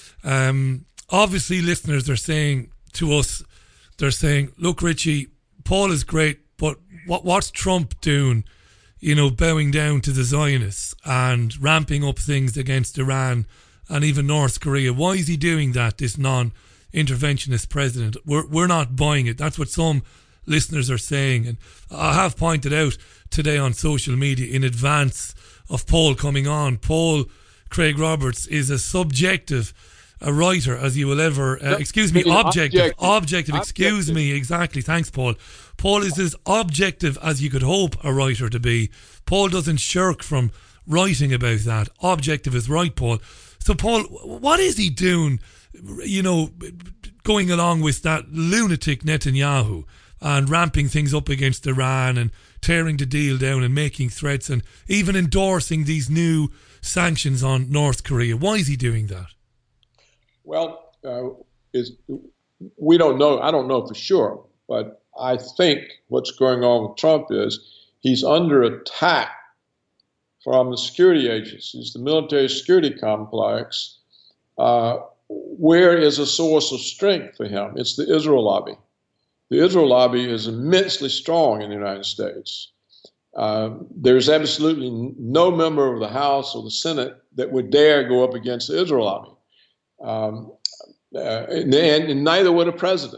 Um, obviously, listeners are saying to us, they're saying, look, Richie, Paul is great, but what what's Trump doing, you know, bowing down to the Zionists and ramping up things against Iran and even North Korea? Why is he doing that, this non-interventionist president? We're, we're not buying it. That's what some listeners are saying. And I have pointed out today on social media in advance of Paul coming on, Paul Craig Roberts is as subjective a writer as you will ever, uh, excuse me, objective, objective, objective, excuse objective. me, exactly, thanks Paul. Paul is as objective as you could hope a writer to be. Paul doesn't shirk from writing about that. Objective is right, Paul. So Paul, what is he doing, you know, going along with that lunatic Netanyahu and ramping things up against Iran and tearing the deal down and making threats and even endorsing these new sanctions on North Korea? Why is he doing that? Well, uh, is we don't know. I don't know for sure, but I think what's going on with Trump is he's under attack from the security agencies, the military security complex. Uh, where is a source of strength for him? It's the Israel lobby. The Israel lobby is immensely strong in the United States. Uh, there's absolutely no member of the House or the Senate that would dare go up against the Israel lobby. Um, uh, and, and neither would a president.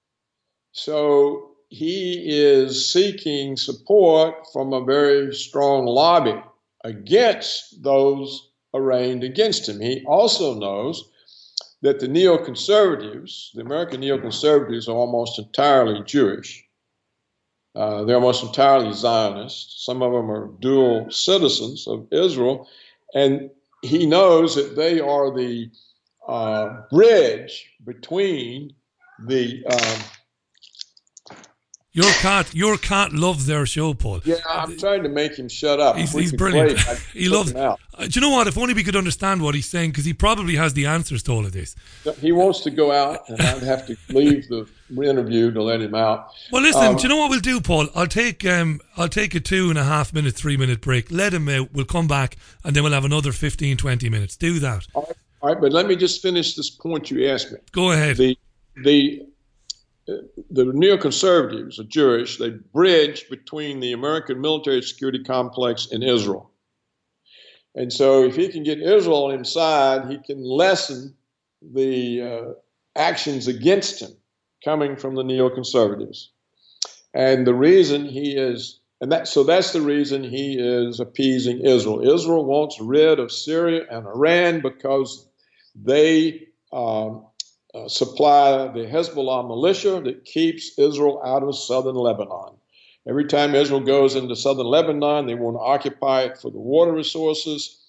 So he is seeking support from a very strong lobby against those arraigned against him. He also knows that the neoconservatives, the American neoconservatives, are almost entirely Jewish. Uh, they're almost entirely Zionist. Some of them are dual citizens of Israel. And he knows that they are the uh, bridge between the... Um, Your cat, your cat loves their show, Paul. Yeah, I'm trying to make him shut up. He's, he's brilliant. He loves it. Uh, do you know what? If only we could understand what he's saying, because he probably has the answers to all of this. He wants to go out, and I'd have to leave the interview to let him out. Well, listen. Um, do you know what we'll do, Paul? I'll take um, I'll take a two and a half minute, three minute break. Let him out. We'll come back, and then we'll have another fifteen, twenty minutes. Do that. All right, all right, but let me just finish this point you asked me. Go ahead. The the. The neoconservatives are Jewish. They bridge between the American military security complex and Israel. And so if he can get Israel on his side, he can lessen the uh, actions against him coming from the neoconservatives. And the reason he is, and that, so that's the reason he is appeasing Israel. Israel wants rid of Syria and Iran because they um, Uh, supply the Hezbollah militia that keeps Israel out of southern Lebanon. Every time Israel goes into southern Lebanon, they want to occupy it for the water resources.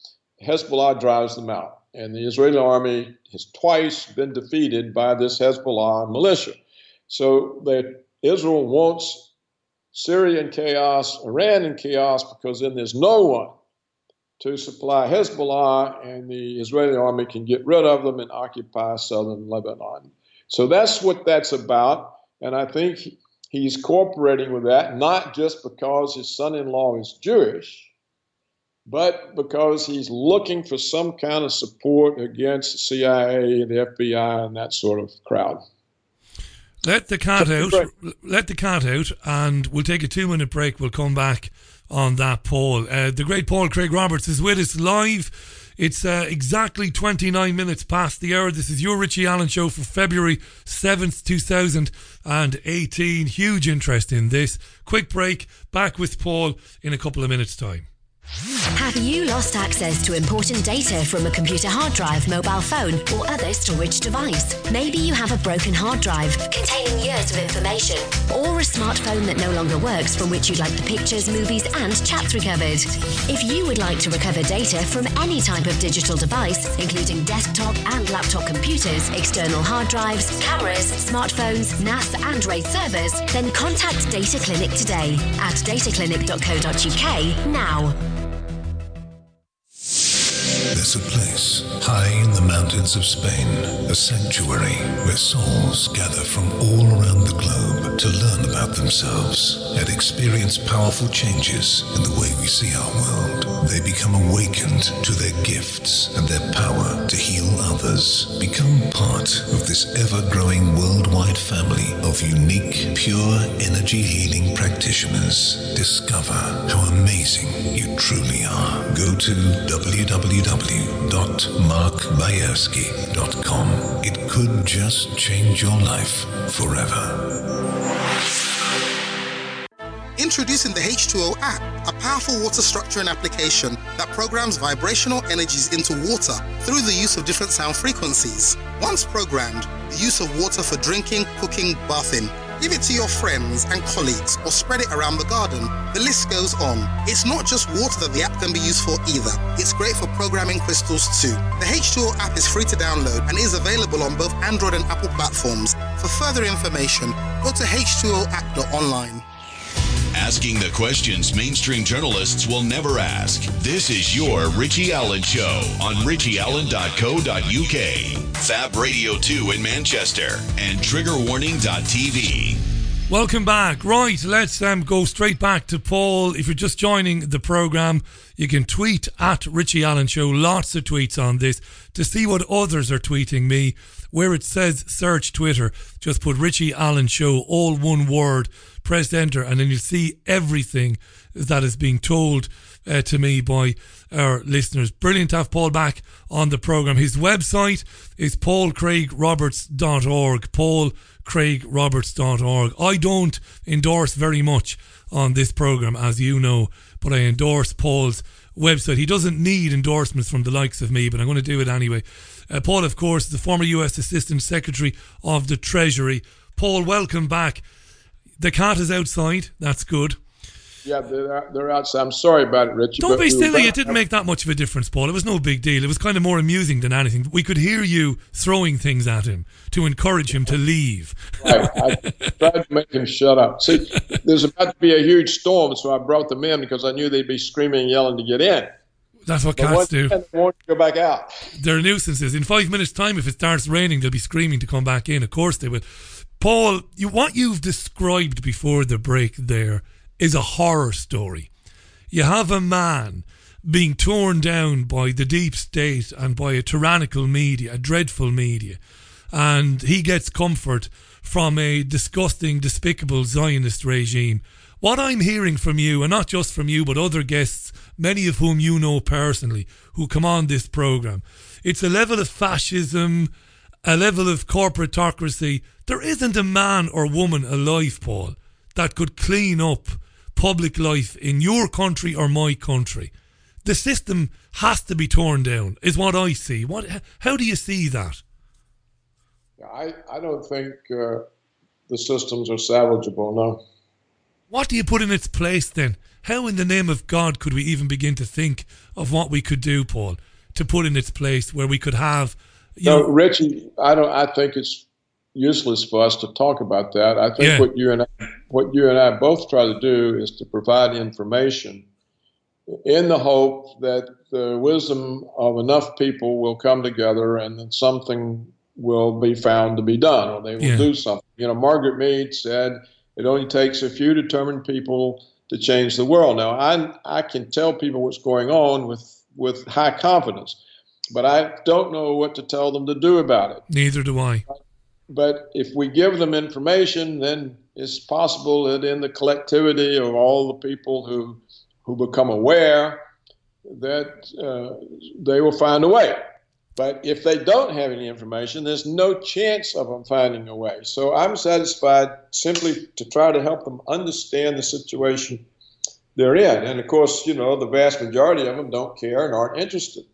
Hezbollah drives them out. And the Israeli army has twice been defeated by this Hezbollah militia. So that Israel wants Syria in chaos, Iran in chaos, because then there's no one to supply Hezbollah, and the Israeli army can get rid of them and occupy southern Lebanon. So that's what that's about. And I think he's cooperating with that, not just because his son-in-law is Jewish, but because he's looking for some kind of support against the C I A, the F B I, and that sort of crowd. Let the cat out. Let the cat out, and we'll take a two-minute break. We'll come back on that, Paul. Uh, the great Paul Craig Roberts is with us live. It's uh, exactly twenty-nine minutes past the hour. This is your Richie Allen Show for February seventh, two thousand eighteen. Huge interest in this. Quick break. Back with Paul in a couple of minutes' time. Have you lost access to important data from a computer hard drive, mobile phone, or other storage device? Maybe you have a broken hard drive containing years of information, or a smartphone that no longer works from which you'd like the pictures, movies, and chats recovered. If you would like to recover data from any type of digital device, including desktop and laptop computers, external hard drives, cameras, smartphones, N A S, and RAID servers, then contact Data Clinic today at data clinic dot co dot uk now. There's a place high in the mountains of Spain, a sanctuary where souls gather from all around the globe to learn about themselves and experience powerful changes in the way we see our world. They become awakened to their gifts and their power to heal others. Become part of this ever-growing worldwide family of unique, pure energy healing practitioners. Discover how amazing you truly are. Go to w w w dot mark bayersky dot com. It could just change your life forever. Introducing the H two O app, a powerful water structuring application that programs vibrational energies into water through the use of different sound frequencies. Once programmed, the use of water for drinking, cooking, bathing. Give it to your friends and colleagues or spread it around the garden. The list goes on. It's not just water that the app can be used for either. It's great for programming crystals too. The H two O app is free to download and is available on both Android and Apple platforms. For further information, go to h two o app dot online. Asking the questions mainstream journalists will never ask. This is your Richie Allen Show on richie allen dot co dot uk, Fab Radio two in Manchester, and trigger warning dot t v. Welcome back. Right, let's um, go straight back to Paul. If you're just joining the programme, you can tweet at Richie Allen Show. Lots of tweets on this. To see what others are tweeting me, where it says search Twitter, just put Richie Allen Show, all one word, press enter, and then you'll see everything that is being told uh, to me by our listeners. Brilliant to have Paul back on the programme. His website is paul craig roberts dot org. paul craig roberts dot org. I don't endorse very much on this programme, as you know, but I endorse Paul's website. He doesn't need endorsements from the likes of me, but I'm going to do it anyway. Uh, Paul, of course, is the former U S Assistant Secretary of the Treasury. Paul, welcome back. The cat is outside. That's good. Yeah, they're, they're outside. I'm sorry about it, Richie. Don't be silly. It didn't make that much of a difference, Paul. It was no big deal. It was kind of more amusing than anything. We could hear you throwing things at him to encourage him to leave. Right. I tried to make him shut up. See, there's about to be a huge storm, so I brought them in because I knew they'd be screaming and yelling to get in. That's what but cats do. They won't go back out. They're nuisances. In five minutes' time, if it starts raining, they'll be screaming to come back in. Of course they will. Paul, you, what you've described before the break there is a horror story. You have a man being torn down by the deep state and by a tyrannical media, a dreadful media, and he gets comfort from a disgusting, despicable Zionist regime. What I'm hearing from you, and not just from you, but other guests, many of whom you know personally, who come on this programme, it's a level of fascism, a level of corporatocracy. There isn't a man or woman alive, Paul, that could clean up public life in your country or my country. The system has to be torn down, is what I see. What? How do you see that? I, I don't think uh, the systems are salvageable, no. What do you put in its place then? How in the name of God could we even begin to think of what we could do, Paul? to put in its place where we could have, you no, know, Richie, I don't. I think it's useless for us to talk about that. I think Yeah. what you and I, what you and I both try to do is to provide information in the hope that the wisdom of enough people will come together and then something will be found to be done, or they will Yeah. do something. You know, Margaret Mead said it only takes a few determined people to change the world. Now, I I can tell people what's going on with, with high confidence, but I don't know what to tell them to do about it. Neither do I. But if we give them information, then it's possible that in the collectivity of all the people who who become aware, that uh, they will find a way. But if they don't have any information, there's no chance of them finding a way. So I'm satisfied simply to try to help them understand the situation they're in. And of course, you know, the vast majority of them don't care and aren't interested.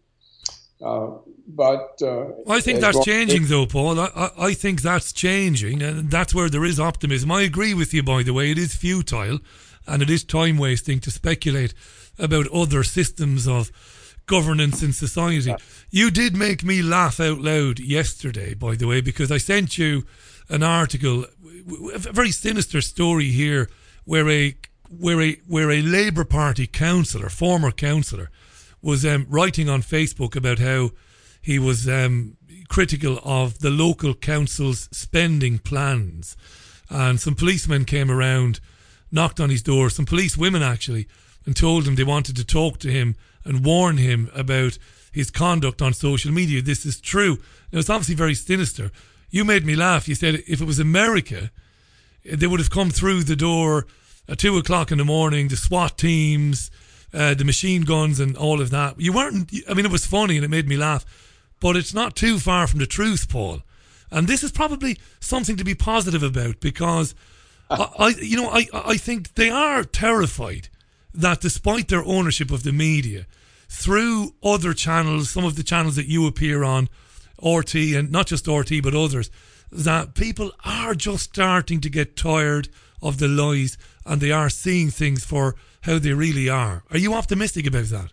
Uh, but uh, I think that's changing, though, Paul. I, I, I think that's changing, and that's where there is optimism. I agree with you, by the way. It is futile, and it is time-wasting to speculate about other systems of governance in society. You did make me laugh out loud yesterday, by the way, because I sent you an article, a very sinister story here, where a where a where a Labour Party councillor, former councillor, was um, writing on Facebook about how he was um, critical of the local council's spending plans, and some policemen came around, knocked on his door, some police women actually, and told him they wanted to talk to him and warn him about his conduct on social media. This is true. Now, it's obviously very sinister. You made me laugh. You said if it was America, they would have come through the door at two o'clock in the morning, the SWAT teams, uh, the machine guns and all of that. You weren't, I mean, it was funny and it made me laugh, but it's not too far from the truth, Paul. And this is probably something to be positive about, because I, I you know, I, I think they are terrified that despite their ownership of the media, through other channels, some of the channels that you appear on, R T, and not just R T but others, that people are just starting to get tired of the lies and they are seeing things for how they really are. Are you optimistic about that?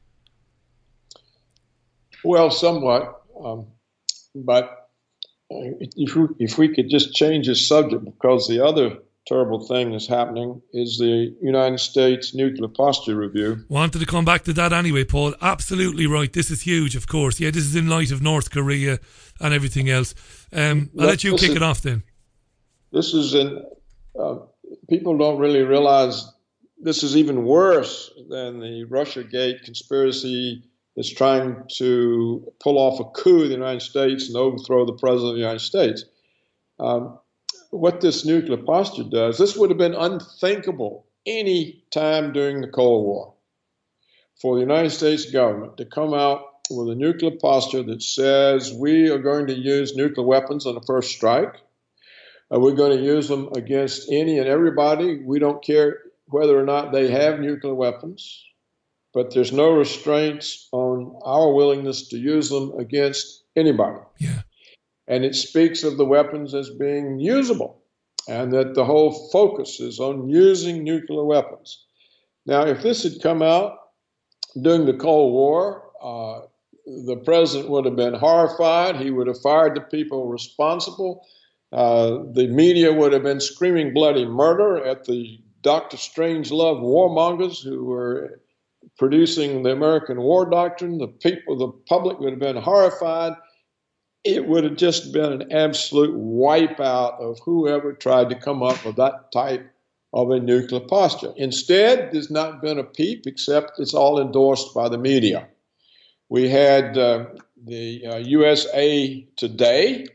Well, somewhat, um, but if we, if we could just change the subject, because the other terrible thing that's happening is the United States nuclear posture review. Wanted to come back to that anyway, Paul. Absolutely right. This is huge, of course. Yeah, this is in light of North Korea and everything else. Um, I'll let you this kick is, it off then. This is in, uh, people don't really realize this is even worse than the Russiagate conspiracy that's trying to pull off a coup in the United States and overthrow the president of the United States. Um, what this nuclear posture does, this would have been unthinkable any time during the Cold War for the United States government to come out with a nuclear posture that says we are going to use nuclear weapons on the first strike. Uh, we're going to use them against any and everybody. We don't care whether or not they have nuclear weapons, but there's no restraints on our willingness to use them against anybody. Yeah. And it speaks of the weapons as being usable, and that the whole focus is on using nuclear weapons. Now, if this had come out during the Cold War, uh, the president would have been horrified. He would have fired the people responsible. Uh, the media would have been screaming bloody murder at the Doctor Strangelove warmongers who were producing the American war doctrine. The people, the public would have been horrified. It would have just been an absolute wipeout of whoever tried to come up with that type of a nuclear posture. Instead, there's not been a peep, except it's all endorsed by the media. We had uh, the uh, U S A Today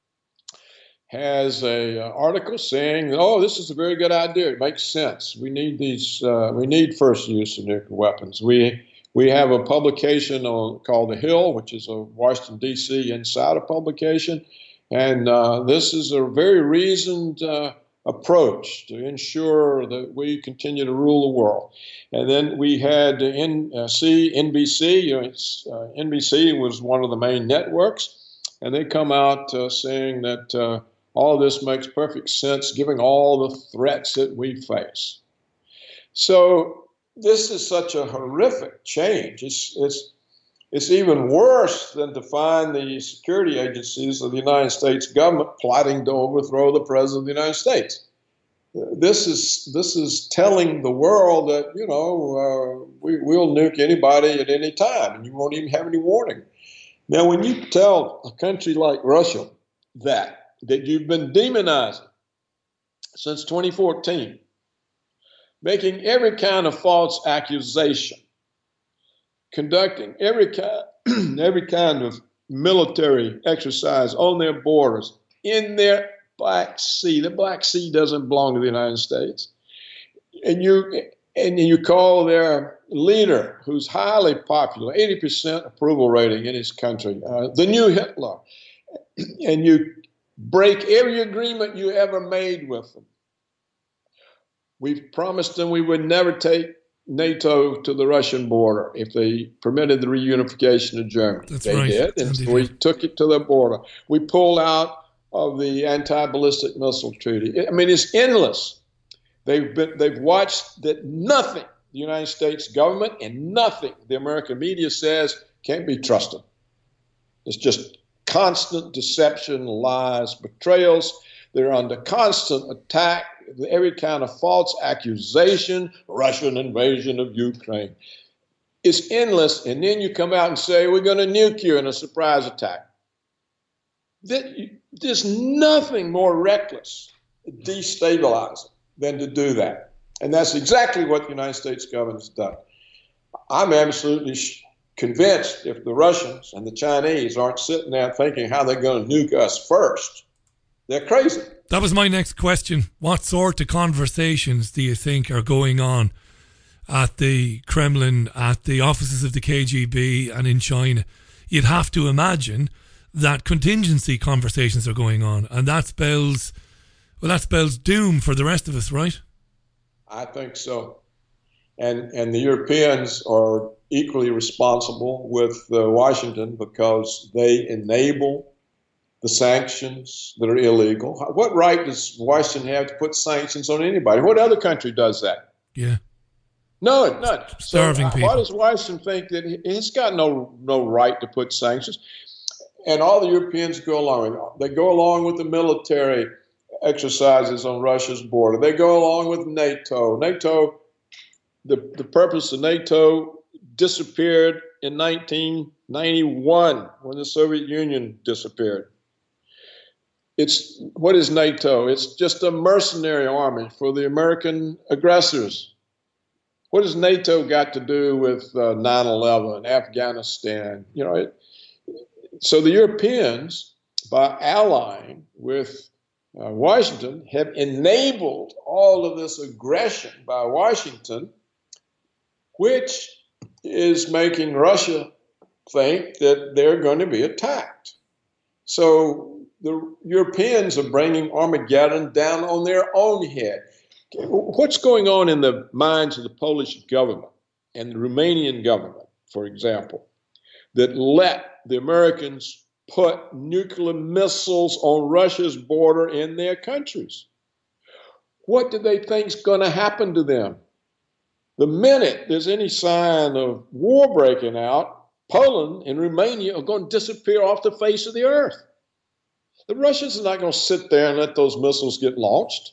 has a uh, article saying, "Oh, this is a very good idea. It makes sense. We need these. Uh, we need first use of nuclear weapons." We we have a publication on, called The Hill, which is a Washington D C insider publication, and uh, this is a very reasoned uh, approach to ensure that we continue to rule the world. And then we had N C, N B C. You know, uh, N B C was one of the main networks, and they come out uh, saying that uh, all this makes perfect sense, given all the threats that we face. So this is such a horrific change. It's, it's It's even worse than to find the security agencies of the United States government plotting to overthrow the President of the United States. This is this is telling the world that, you know, uh, we, we'll nuke anybody at any time, and you won't even have any warning. Now, when you tell a country like Russia that, that you've been demonizing since twenty fourteen, making every kind of false accusation, conducting every kind, every kind of military exercise on their borders, in their Black Sea. The Black Sea doesn't belong to the United States. And you and you call their leader, who's highly popular, eighty percent approval rating in his country, uh, the new Hitler, and you break every agreement you ever made with them. We've promised them we would never take NATO to the Russian border if they permitted the reunification of Germany. That's they right. did, and so we took it to the border. We pulled out of the anti-ballistic missile treaty. I mean, it's endless. They've been, they've watched that nothing the United States government and nothing the American media says can't be trusted. It's just constant deception, lies, betrayals. They're under constant attack, every kind of false accusation, Russian invasion of Ukraine. It's endless, and then you come out and say, we're going to nuke you in a surprise attack. There's nothing more reckless, destabilizing than to do that. And that's exactly what the United States government has done. I'm absolutely convinced if the Russians and the Chinese aren't sitting there thinking how they're going to nuke us first, they're crazy. That was my next question. What sort of conversations do you think are going on at the Kremlin, at the offices of the K G B and in China? You'd have to imagine that contingency conversations are going on, and that spells, well, that spells doom for the rest of us, right? I think so. And and the Europeans are equally responsible with uh, Washington because they enable the sanctions that are illegal. What right does Washington have to put sanctions on anybody? What other country does that? Yeah. No, none. Starving so, people. Why does Washington think that he, he's got no no right to put sanctions? And all the Europeans go along with it. They go along with the military exercises on Russia's border. They go along with NATO. NATO, the, the purpose of NATO disappeared in nineteen ninety-one when the Soviet Union disappeared. It's, what is NATO? It's just a mercenary army for the American aggressors. What has NATO got to do with uh, nine eleven, Afghanistan? You know, it, so the Europeans, by allying with uh, Washington, have enabled all of this aggression by Washington, which is making Russia think that they're going to be attacked. So the Europeans are bringing Armageddon down on their own head. What's going on in the minds of the Polish government and the Romanian government, for example, that let the Americans put nuclear missiles on Russia's border in their countries? What do they think is going to happen to them? The minute there's any sign of war breaking out, Poland and Romania are going to disappear off the face of the earth. The Russians are not going to sit there and let those missiles get launched.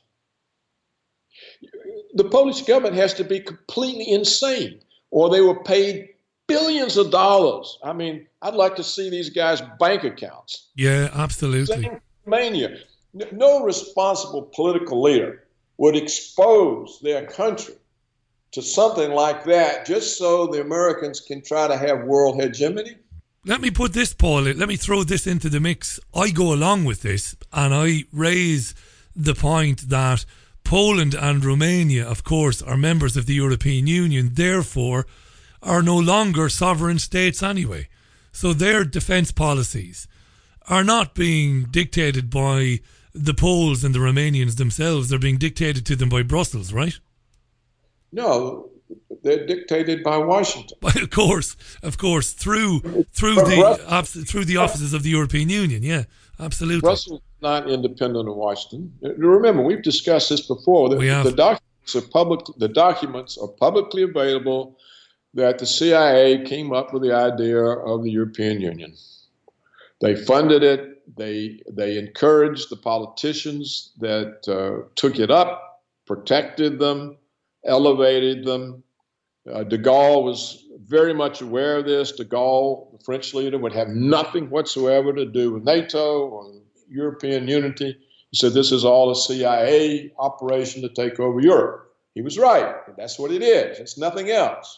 The Polish government has to be completely insane, or they were paid billions of dollars. I mean, I'd like to see these guys' bank accounts. Yeah, absolutely. Same in Romania. No responsible political leader would expose their country to something like that just so the Americans can try to have world hegemony. Let me put this, Paul, let me throw this into the mix. I go along with this and I raise the point that Poland and Romania, of course, are members of the European Union, therefore are no longer sovereign states anyway. So their defence policies are not being dictated by the Poles and the Romanians themselves. They're being dictated to them by Brussels, right? No, they're dictated by Washington. Of course, of course, through through the through the offices of the European Union. Yeah, absolutely. Brussels is not independent of Washington. Remember, we've discussed this before. The, we have. the documents are public. The documents are publicly available. that the C I A came up with the idea of the European Union. They funded it. They they encouraged the politicians that uh, took it up, protected them, elevated them. Uh, de Gaulle was very much aware of this. De Gaulle, the French leader, would have nothing whatsoever to do with NATO or European unity. He said this is all a C I A operation to take over Europe. He was right. That's what it is. It's nothing else.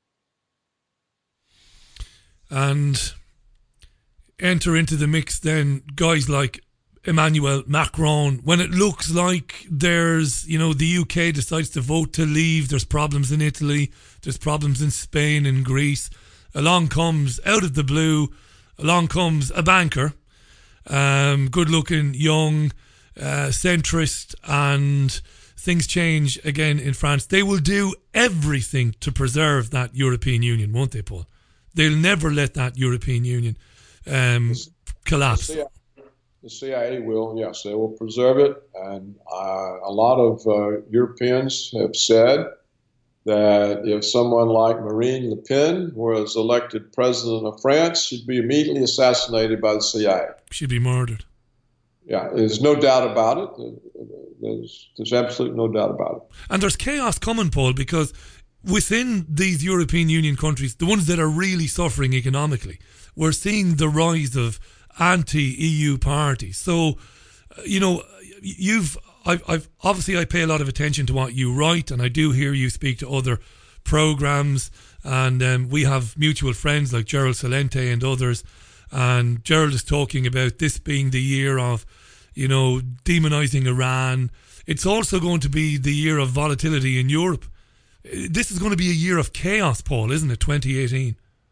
And enter into the mix then guys like Emmanuel Macron. When it looks like there's, you know, the U K decides to vote to leave, there's problems in Italy, there's problems in Spain and Greece. Along comes, out of the blue, along comes a banker, um, good-looking, young, uh, centrist, and things change again in France. They will do everything to preserve that European Union, won't they, Paul? They'll never let that European Union um, collapse. The C I A, the C I A will, yes, they will preserve it. And uh, a lot of uh, Europeans have said that if someone like Marine Le Pen was elected president of France, she'd be immediately assassinated by the C I A. She'd be murdered. Yeah, there's no doubt about it. There's, there's absolutely no doubt about it. And there's chaos coming, Paul, because within these European Union countries, the ones that are really suffering economically, we're seeing the rise of anti-E U parties. So, you know, you've, I've, I've obviously I pay a lot of attention to what you write, and I do hear you speak to other programs, and um, we have mutual friends like Gerald Celente and others, and Gerald is talking about this being the year of, you know, demonizing Iran. It's also going to be the year of volatility in Europe. This is going to be a year of chaos, Paul, isn't it, twenty eighteen?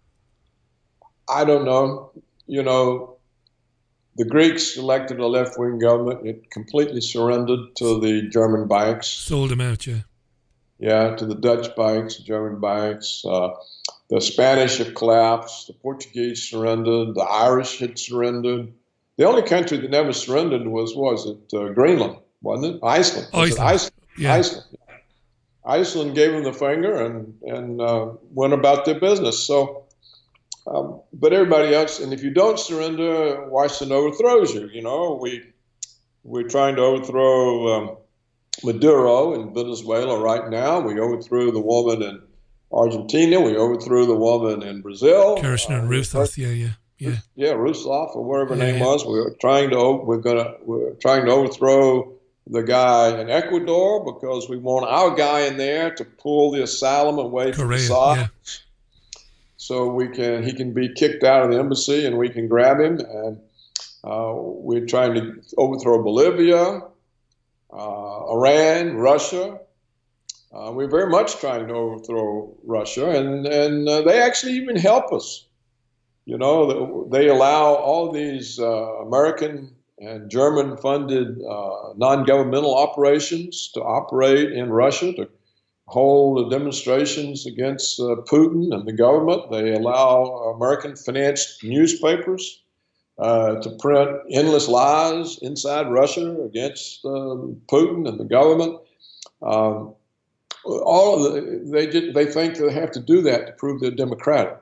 I don't know. You know, the Greeks elected a left-wing government. It completely surrendered to the German banks. Sold them out, yeah. Yeah, to the Dutch banks, German banks. Uh, the Spanish have collapsed. The Portuguese surrendered. The Irish had surrendered. The only country that never surrendered was, was it uh, Greenland, wasn't it? Iceland. Was Iceland. It Iceland? Yeah. Iceland. Iceland gave them the finger and, and uh, went about their business. So, um, but everybody else, and if you don't surrender, Washington overthrows you. You know, we, we're trying to overthrow um, Maduro in Venezuela right now. We overthrew the woman in Argentina. We overthrew the woman in Brazil. Kirchner and uh, Rousseff, yeah, yeah. Yeah, yeah, Rousseff or whatever her yeah, name yeah. was. We were trying to we're gonna we're trying to overthrow the guy in Ecuador because we want our guy in there to pull the asylum away from Correa, Assad, yeah. so we can he can be kicked out of the embassy and we can grab him. And uh, we're trying to overthrow Bolivia, uh, Iran, Russia. Uh, we're very much trying to overthrow Russia, and and uh, they actually even help us. You know, they allow all these uh, American and German-funded uh, non-governmental operations to operate in Russia, to hold demonstrations against uh, Putin and the government. They allow American-financed newspapers uh, to print endless lies inside Russia against uh, Putin and the government. Um, all of the, they did, they think they have to do that to prove they're democratic.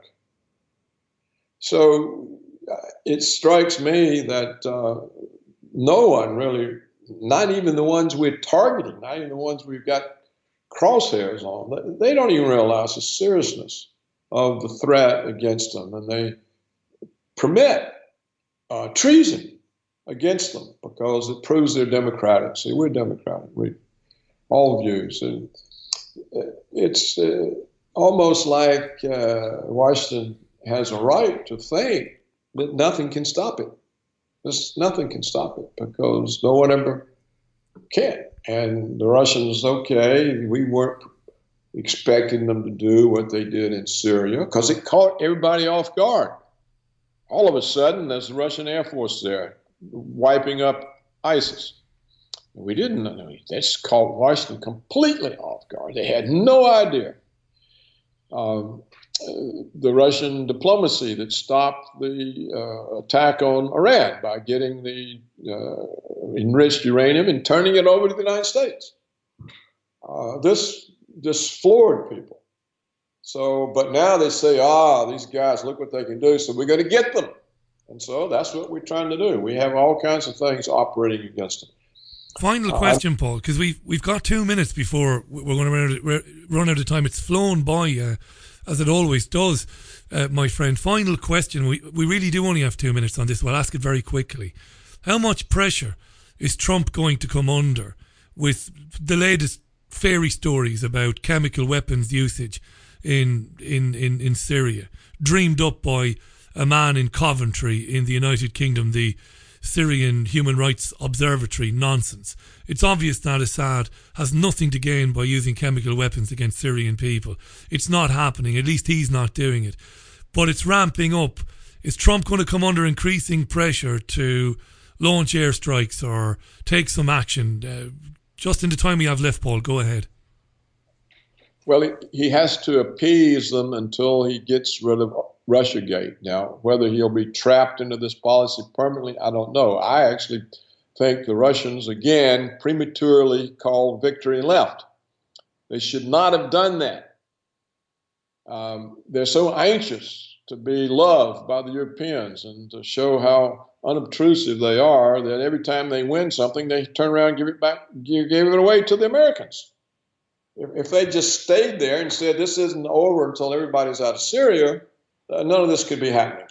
So uh, it strikes me that uh, no one really, not even the ones we're targeting, not even the ones we've got crosshairs on, they don't even realize the seriousness of the threat against them. And they permit uh, treason against them because it proves they're democratic. See, we're democratic. We all views. And it's uh, almost like uh, Washington has a right to think that nothing can stop it. There's nothing can stop it because no one ever can. And the Russians, okay, we weren't expecting them to do what they did in Syria because it caught everybody off guard. All of a sudden, there's the Russian Air Force there wiping up ISIS. We didn't know. That's caught Washington completely off guard. They had no idea. Um, the Russian diplomacy that stopped the uh, attack on Iran by getting the uh, enriched uranium and turning it over to the United States. Uh, this, this floored people. So, but now they say, ah, these guys, look what they can do. So we're going to get them. And so that's what we're trying to do. We have all kinds of things operating against them. Final question, uh, Paul, because we've, we've got two minutes before we're going to run out of, run out of time. It's flown by, uh, as it always does, uh, my friend. Final question. We, we really do only have two minutes on this. So I'll ask it very quickly. How much pressure is Trump going to come under with the latest fairy stories about chemical weapons usage in in, in, in Syria, dreamed up by a man in Coventry in the United Kingdom, the Syrian Human Rights Observatory nonsense? It's obvious that Assad has nothing to gain by using chemical weapons against Syrian people. It's not happening. At least he's not doing it. But it's ramping up. Is Trump going to come under increasing pressure to launch airstrikes or take some action? Uh, just in the time we have left, Paul, go ahead. Well, he, he has to appease them until he gets rid of Russiagate. Now, whether he'll be trapped into this policy permanently, I don't know. I actually think the Russians, again, prematurely called victory and left. They should not have done that. Um, they're so anxious to be loved by the Europeans and to show how unobtrusive they are that every time they win something, they turn around and give it back, give, give it away to the Americans. If, if they just stayed there and said this isn't over until everybody's out of Syria, uh, none of this could be happening.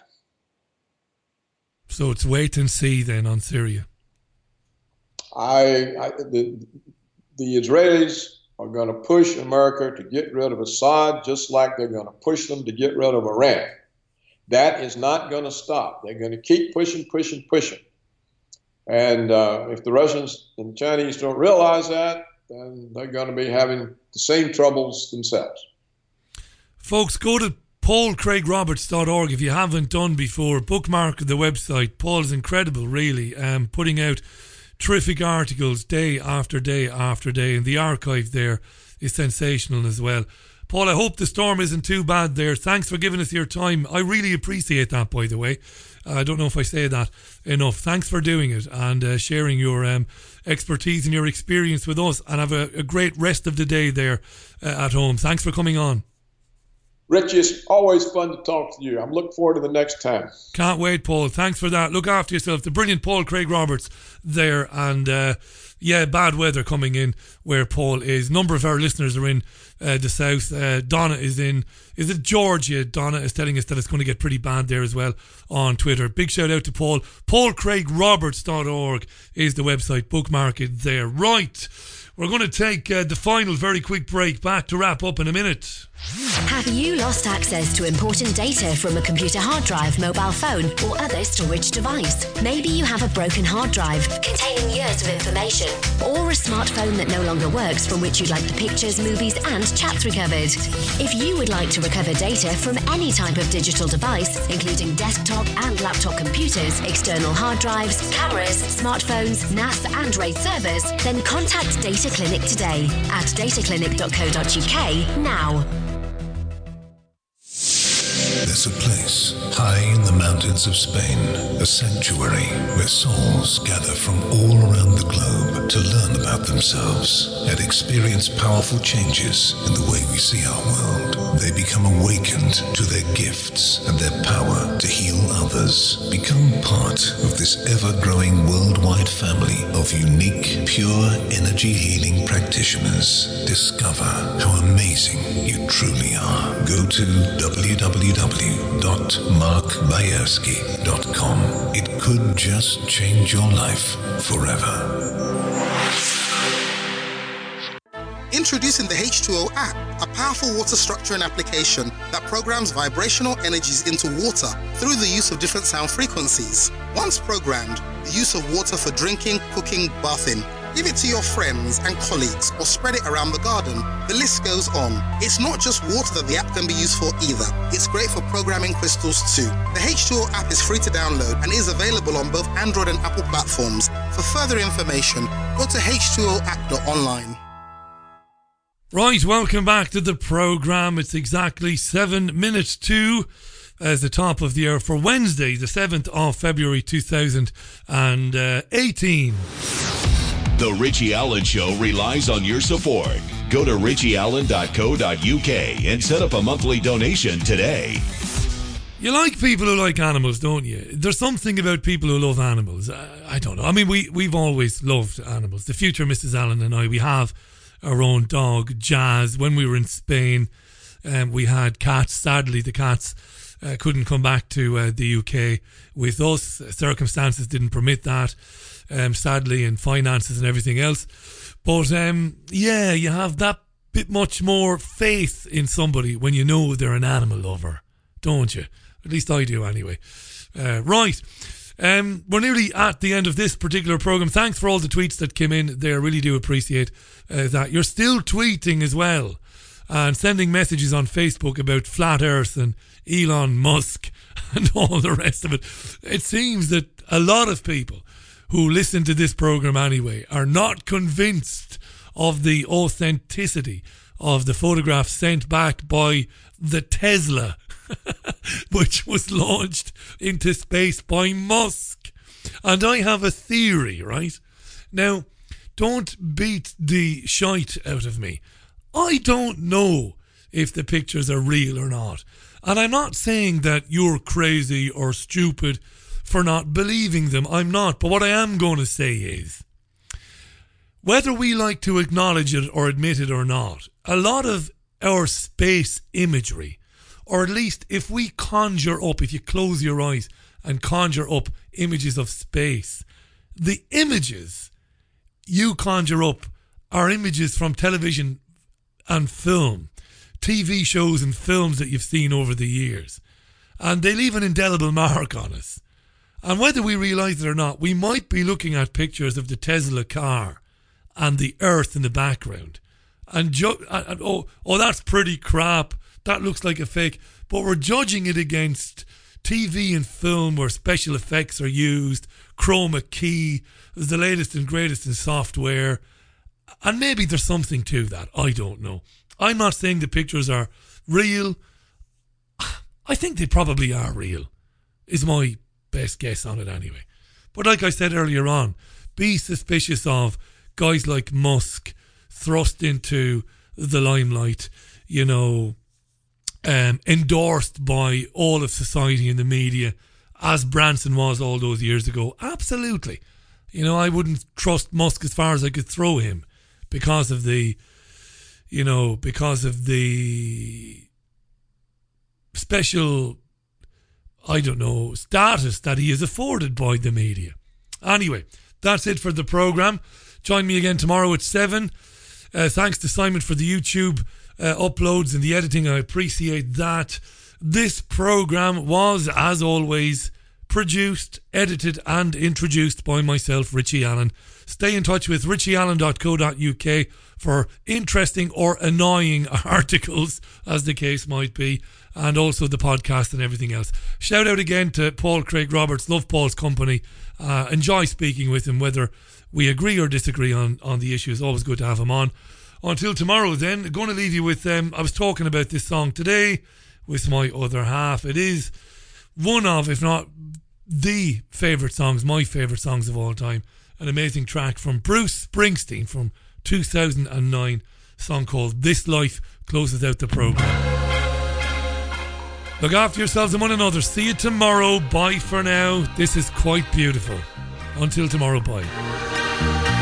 So it's wait and see then on Syria. I, I the, the Israelis are going to push America to get rid of Assad just like they're going to push them to get rid of Iran. That is not going to stop. They're going to keep pushing, pushing, pushing. And uh, if the Russians and the Chinese don't realize that, then they're going to be having the same troubles themselves. Folks, go to paul craig roberts dot org if you haven't done before. Bookmark the website. Paul's incredible, really, um, putting out terrific articles day after day after day, and the archive there is sensational as well. Paul, I hope the storm isn't too bad there. Thanks for giving us your time. I really appreciate that, by the way. Uh, I don't know if I say that enough. Thanks for doing it and uh, sharing your um, expertise and your experience with us, and have a, a great rest of the day there uh, at home. Thanks for coming on. Richie, it's always fun to talk to you. I'm looking forward to the next time. Can't wait, Paul. Thanks for that. Look after yourself. The brilliant Paul Craig Roberts there. And uh, yeah, bad weather coming in where Paul is. A number of our listeners are in uh, the south. Uh, Donna is in, is it Georgia? Donna is telling us that it's going to get pretty bad there as well on Twitter. Big shout out to Paul. paul craig roberts dot org is the website. Bookmark it there. Right. We're going to take uh, the final very quick break. Back to wrap up in a minute. Have you lost access to important data from a computer hard drive, mobile phone, or other storage device? Maybe you have a broken hard drive containing years of information, or a smartphone that no longer works from which you'd like the pictures, movies, and chats recovered. If you would like to recover data from any type of digital device, including desktop and laptop computers, external hard drives, cameras, smartphones, N A S, and RAID servers, then contact Data Clinic today at data clinic dot co dot uk now. There's a place high in the mountains of Spain, a sanctuary where souls gather from all around the globe to learn about themselves and experience powerful changes in the way we see our world. They become awakened to their gifts and their power to heal others. Become part of this ever-growing worldwide family of unique, pure energy healing practitioners. Discover how amazing you truly are. Go to w w w dot mark bayersky dot com. It could just change your life forever. Introducing the H two O app, a powerful water structure and application that programs vibrational energies into water through the use of different sound frequencies. Once programmed, the use of water for drinking, cooking, bathing. Give it to your friends and colleagues or spread it around the garden. The list goes on. It's not just water that the app can be used for either. It's great for programming crystals too. The H two O app is free to download and is available on both Android and Apple platforms. For further information, go to h two o app dot online. Right, welcome back to the programme. It's exactly seven minutes to as the top of the hour for Wednesday, the seventh of February two thousand eighteen. The Richie Allen Show relies on your support. Go to richie allen dot co dot uk and set up a monthly donation today. You like people who like animals, don't you? There's something about people who love animals. I, I don't know. I mean, we, we've always loved animals. The future Missus Allen and I, we have our own dog, Jazz. When we were in Spain, um, we had cats. Sadly, the cats uh, couldn't come back to uh, the U K with us. Circumstances didn't permit that, um, sadly, and finances and everything else. But, um, yeah, you have that bit much more faith in somebody when you know they're an animal lover, don't you? At least I do anyway. Uh, right. Um, we're nearly at the end of this particular programme. Thanks for all the tweets that came in there. I really do appreciate uh, that. You're still tweeting as well and sending messages on Facebook about Flat Earth and Elon Musk and all the rest of it. It seems that a lot of people who listen to this programme anyway are not convinced of the authenticity of the photographs sent back by the Tesla which was launched into space by Musk. And I have a theory, right? Now, don't beat the shite out of me. I don't know if the pictures are real or not. And I'm not saying that you're crazy or stupid for not believing them. I'm not. But what I am going to say is, whether we like to acknowledge it or admit it or not, a lot of our space imagery, or at least if we conjure up, if you close your eyes and conjure up images of space, the images you conjure up are images from television and film, T V shows and films that you've seen over the years. And they leave an indelible mark on us. And whether we realise it or not, we might be looking at pictures of the Tesla car and the Earth in the background. And, ju- and oh, oh, that's pretty crap. That looks like a fake. But we're judging it against T V and film where special effects are used, chroma key, is the latest and greatest in software. And maybe there's something to that. I don't know. I'm not saying the pictures are real. I think they probably are real, is my best guess on it anyway. But like I said earlier on, be suspicious of guys like Musk thrust into the limelight, you know, um, endorsed by all of society and the media, as Branson was all those years ago. Absolutely. You know, I wouldn't trust Musk as far as I could throw him because of the, you know, because of the special, I don't know, status that he is afforded by the media. Anyway, that's it for the programme. Join me again tomorrow at seven. Uh, thanks to Simon for the YouTube uh, uploads and the editing. I appreciate that. This programme was, as always, produced, edited and introduced by myself, Richie Allen. Stay in touch with richie allen dot co dot uk for interesting or annoying articles, as the case might be, and also the podcast and everything else. Shout out again to Paul Craig Roberts. Love Paul's company. Uh, enjoy speaking with him, whether we agree or disagree on, on the issue. It's always good to have him on. Until tomorrow then, going to leave you with, um, I was talking about this song today with my other half. It is one of, if not the favourite songs, my favourite songs of all time. An amazing track from Bruce Springsteen from two thousand nine, a song called This Life closes out the programme. Look after yourselves and one another. See you tomorrow. Bye for now. This is quite beautiful. Until tomorrow, bye.